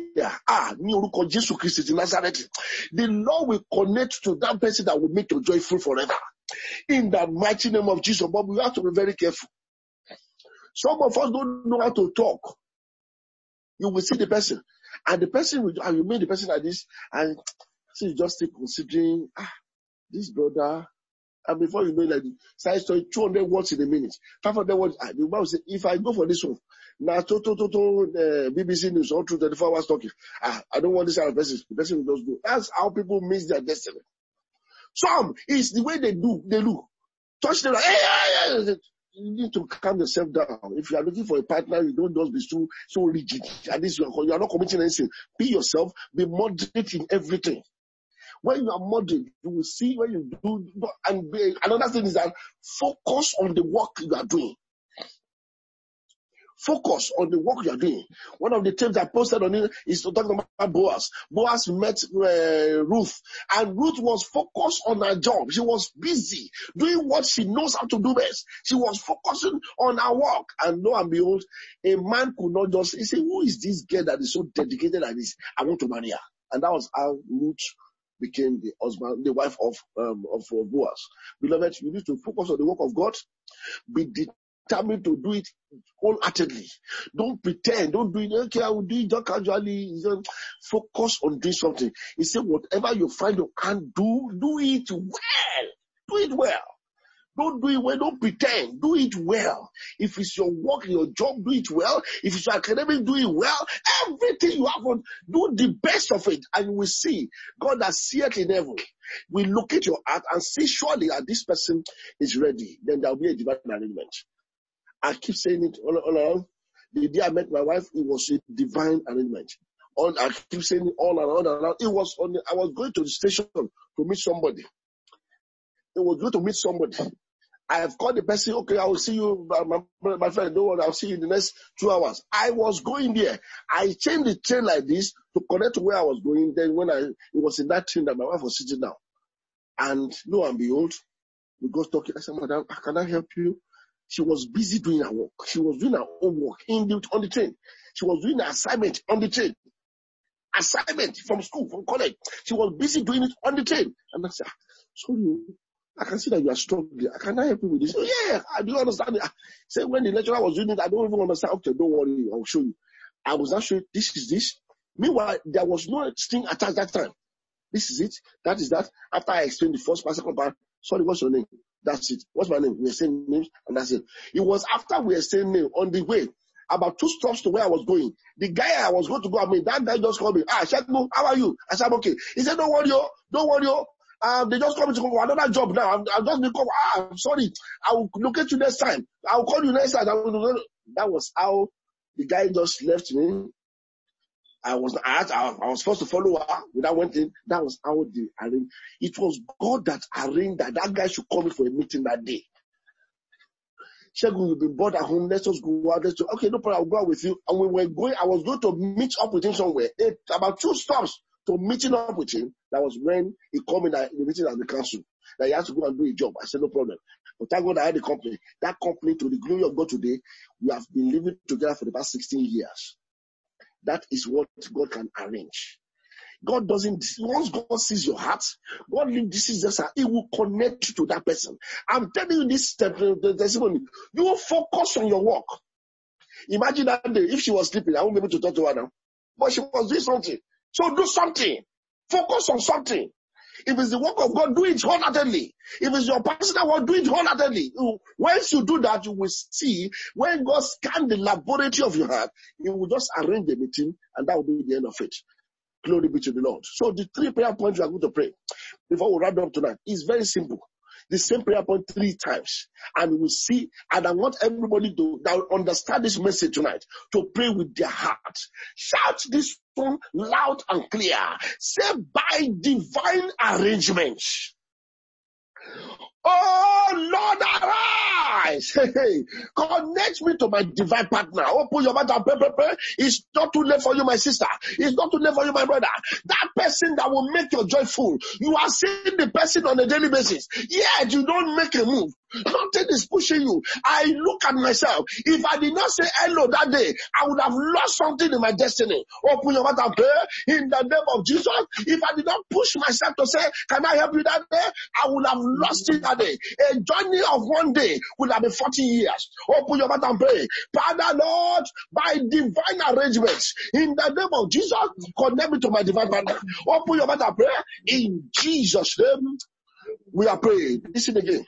Speaker 1: Jesus Christ in Nazareth, the Lord will connect to that person that will make you joyful forever. In the mighty name of Jesus. But we have to be very careful. Some of us don't know how to talk. You will see the person, and the person will, and you meet the person like this, and so you just keep considering, this brother, and before you know it, like, size 200 words in a minute, 500 words. The Bible says, if I go for this one, now BBC News all through 24 hours talking, I don't want this kind of person. The person will just go. That's how people miss their destiny. Some is the way they look. Touch them like, hey. You need to calm yourself down. If you are looking for a partner, you don't just be so rigid. At least you are not committing anything. Be yourself. Be moderate in everything. When you are moderate, you will see when you do. And another thing is that focus on the work you are doing. Focus on the work you are doing. One of the tapes I posted on it is talking about Boaz. Boaz met Ruth, and Ruth was focused on her job. She was busy doing what she knows how to do best. She was focusing on her work. And lo and behold, a man could not just say, who is this girl that is so dedicated like this? I want to marry her. And that was how Ruth became the husband, the wife of Boaz. Beloved, you need to focus on the work of God. Be determined to do it wholeheartedly. Don't pretend. Don't do it. Okay, I will do it just casually. Focus on doing something. He said, whatever you find you can do it well. Do it well. Don't do it well. Don't pretend. Do it well. If it's your work, your job, do it well. If it's your academic, do it well. Everything you have on, do the best of it. And you will see God has seeth in heaven. We look at your heart and see surely that this person is ready. Then there will be a divine arrangement. I keep saying it all around. The day I met my wife, it was a divine arrangement. I keep saying it all around. It was I was going to the station to meet somebody. It was going to meet somebody. I have called the person, okay, I will see you, my friend, don't worry, I'll see you in the next 2 hours. I was going there. I changed the train like this to connect to where I was going. Then when it was in that train that my wife was sitting down. And lo and behold, we got talking. I said, madam, can I help you? She was busy doing her work. She was doing her own work on the train. She was doing her assignment on the train. Assignment from school, from college. She was busy doing it on the train. And I said, sorry, I can see that you are struggling. Can I help you with this? Oh, yeah, I do understand it. I said, when the lecturer was doing it, I don't even understand. Okay, don't worry, I'll show you. I was not sure this is this. Meanwhile, there was no string attached that time. This is it. That is that. After I explained the first part, second part, sorry, what's your name? That's it. What's my name? We are saying names, and that's it. It was after we were saying name on the way, about 2 stops to where I was going. The guy I was going to go, that guy just called me. Shekbu, how are you? I said, okay. He said, don't worry, they just called me to go for another job now. I'm just been called. I'm sorry. I will locate you next time. I will call you next time. That was how the guy just left me. I was supposed to follow her without went in. That was how they arranged. It was God that arranged that guy should come in for a meeting that day. Shegun, you've been bored at home. Let's just go out. Okay, no problem. I'll go out with you. And we were going. I was going to meet up with him somewhere. About 2 stops to meeting up with him. That was when he called me that the meeting has been cancelled. That he has to go and do a job. I said, no problem. But thank God I had a company. That company, to the glory of God today, we have been living together for the past 16 years. That is what God can arrange. God doesn't, once God sees your heart, God sees just he will connect you to that person. I'm telling you this testimony. You will focus on your work. Imagine that day, if she was sleeping, I won't be able to talk to her now. But she was doing something. So do something. Focus on something. If it's the work of God, do it wholeheartedly. If it's your personal work, do it wholeheartedly. Once you do that, you will see when God scans the laboratory of your heart, He will just arrange the meeting, and that will be the end of it. Glory be to the Lord. So the 3 prayer points we are going to pray before we wrap up tonight is very simple. The same prayer point 3 times. And we will see, and I want everybody that will understand this message tonight to pray with their heart. Shout this one loud and clear. Say, by divine arrangement. Oh Lord, arise. Connect me to my divine partner. Open your mouth and pray. It's not too late for you, my sister. It's not too late for you, my brother. That person that will make your joy full. You are seeing the person on a daily basis. Yet you don't make a move. Nothing is pushing you. I look at myself. If I did not say hello that day, I would have lost something in my destiny. Open your mouth and pray in the name of Jesus. If I did not push myself to say, can I help you that day? I would have lost it that day. A journey of one day would have been 40 years. Open your mouth and pray. Father, Lord, by divine arrangements, in the name of Jesus, connect me to my divine partner. Open your mouth and pray. In Jesus' name, we are praying. Listen again.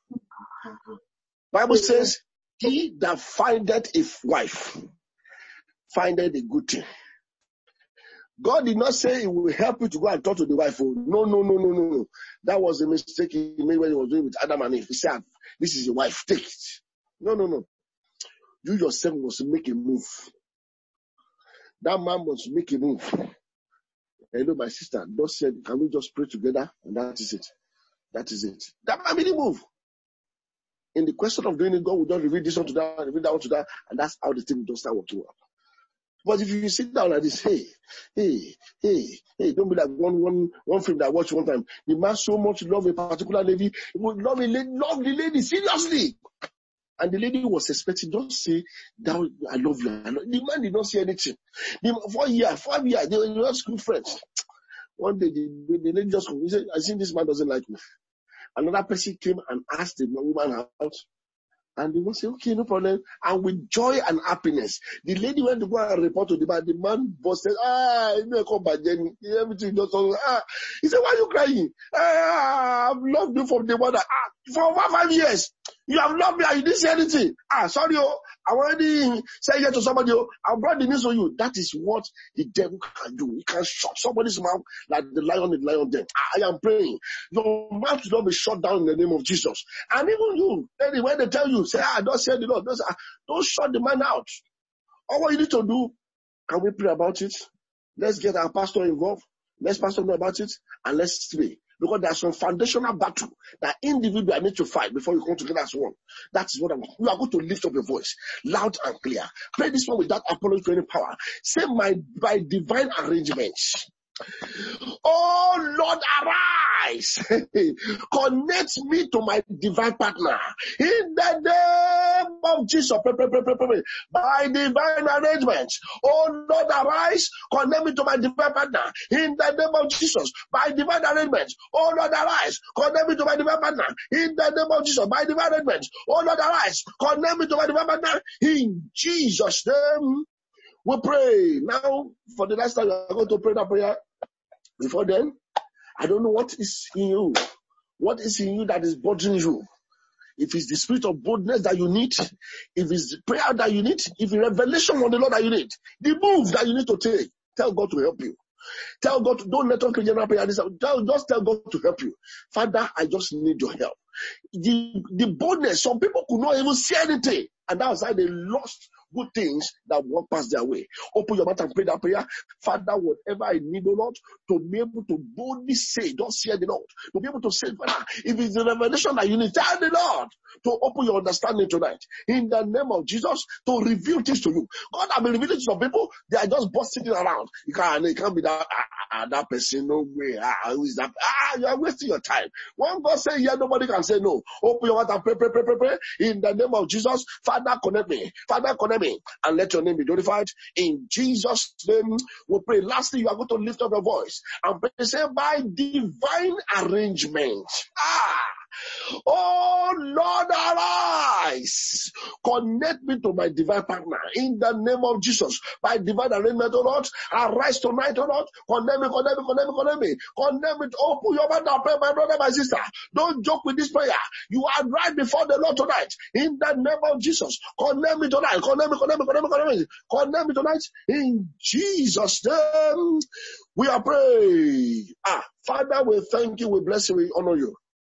Speaker 1: Bible says, he that findeth a wife findeth a good thing. God did not say he will help you to go and talk to the wife. No. That was a mistake he made when he was doing with Adam and Eve. He said, this is your wife, take it. No. You yourself must make a move. That man must make a move. Hello, my sister. God said, can we just pray together? And that is it. That man made a move. In the question of doing it, God will just reveal this one to that, reveal that one to that, and that's how the thing will just start working out. But if you sit down like this, hey, don't be like one film that I watched one time. The man so much love a particular lady, he would love the lady seriously. And the lady was expecting, don't say, I love you. The man did not say anything. 4 years, 5 years, they were just good friends. One day, the lady just came, he said, I think this man doesn't like me. Another person came and asked the woman out. And the woman said, okay, no problem. And with joy and happiness, the lady went to go and report to the man. The man busted, you may come by Jenny. Everything just he said, why are you crying? I've loved you from the mother. For over 5 years. You have loved me and you didn't say anything. Sorry, I already said here to somebody, I brought the news on you. That is what the devil can do. He can shut somebody's mouth like the lion den. I am praying. Your mouth will not be shut down in the name of Jesus. And even you, when they tell you, say, don't say the Lord. Don't shut the man out. All what you need to do, can we pray about it? Let's get our pastor involved. Let's pastor know about it. And let's pray. Because there's some foundational battle that individual need to fight before you come together as one. That is what you are going to lift up your voice loud and clear. Pray this one without apology to any power. Say, by divine arrangements. Oh Lord, arise. Connect me to my divine partner. In the name of Jesus. By divine arrangements. Oh Lord, arise. Connect me to my divine partner. In the name of Jesus. By divine arrangements. Oh Lord, arise. Connect me to my divine partner. In the name of Jesus. By divine arrangements. Oh Lord, arise. Connect me to my divine partner. In Jesus' name. We pray. Now, for the last time, we are going to pray that prayer. Before then, I don't know what is in you. What is in you that is bothering you? If it's the spirit of boldness that you need, if it's the prayer that you need, if it's revelation from the Lord that you need, the move that you need to take, tell God to help you. Tell God, don't let us general prayer. Just tell God to help you. Father, I just need your help. The boldness, some people could not even see anything. And that's why they lost good things that walk past their way. Open your mouth and pray that prayer. Father, whatever I need, O Lord, to be able to boldly say, don't fear the Lord. To be able to say, Father, if it's the revelation that you need, tell the Lord to open your understanding tonight. In the name of Jesus, to reveal things to you. God has been revealing to some people, they are just busting around. You can't be that person, no way. Who is that? You are wasting your time. When God says yeah, nobody can say no. Open your mouth and pray. In the name of Jesus, Father, connect me. Father, connect me. And let your name be glorified. In Jesus' name, we pray. Lastly, you are going to lift up your voice and pray. Say, by divine arrangement. Oh Lord, arise. Connect me to my divine partner. In the name of Jesus. By divine arrangement, oh Lord, arise tonight, oh Lord. Connect me. Connect me. Open your mouth and pray, my brother, my sister. Don't joke with this prayer. You are right before the Lord tonight. In the name of Jesus. Connect me tonight. Connect me tonight. In Jesus' name, we are praying. Father, we thank you, we bless you, we honor you.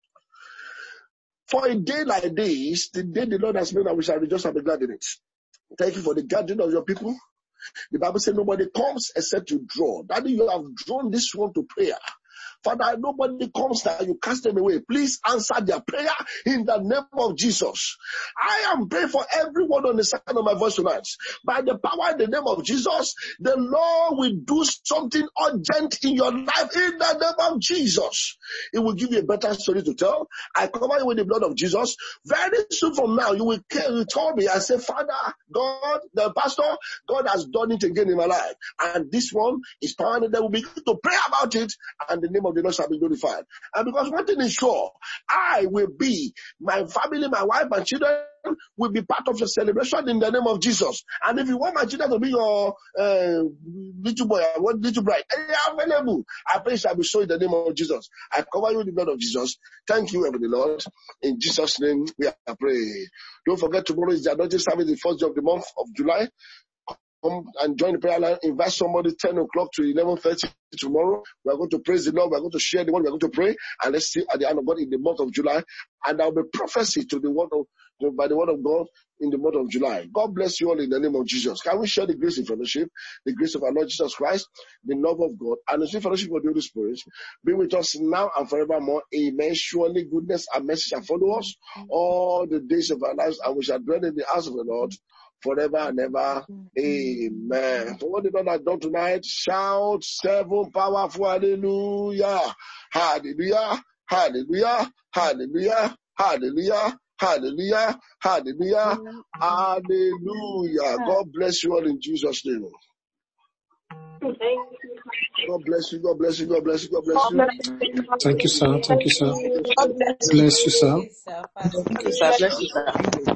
Speaker 1: For a day like this, the day the Lord has made, and we shall rejoice and be glad in it. Thank you for the gathering of your people. The Bible says nobody comes except you draw. Daddy, you have drawn this one to prayer. Father, nobody comes that you cast them away. Please answer their prayer in the name of Jesus. I am praying for everyone on the sound of my voice tonight. By the power in the name of Jesus, the Lord will do something urgent in your life in the name of Jesus. It will give you a better story to tell. I cover you with the blood of Jesus. Very soon from now, you will tell me and say, Father, God, the pastor, God has done it again in my life. And this one is power, and they will begin to pray about it, and the name of the Lord shall be glorified. And because one thing is sure, I will be, my family, my wife, my children will be part of your celebration in the name of Jesus. And if you want my children to be your little boy, little bride, they are available. I pray it shall be so in the name of Jesus. I cover you with the blood of Jesus. Thank you, Heavenly Lord. In Jesus' name we are praying. Don't forget, tomorrow is the anointing service, the first day of the month of July. Come and join the prayer line. Invite somebody 10 o'clock to 11:30 tomorrow. We are going to praise the Lord. We are going to share the word. We are going to pray. And let's see at the hand of God in the month of July. And there will be prophecy to the word by the word of God in the month of July. God bless you all in the name of Jesus. Can we share the grace in fellowship? The grace of our Lord Jesus Christ, the love of God, and the sweet fellowship of the Holy Spirit be with us now and forevermore. Amen. Surely goodness and mercy shall follow us all the days of our lives, and we shall dwell in the house of the Lord forever and ever. Amen. For what the Lord has done tonight, shout 7 powerful hallelujah. Hallelujah. Hallelujah. Hallelujah. Hallelujah. Hallelujah. Hallelujah. Hallelujah. God bless you all in Jesus' name. God bless you. God bless you. God bless you. God bless you.
Speaker 2: Thank you, sir. Thank you, sir. Bless you, sir.
Speaker 3: Thank you, sir. Bless you, sir.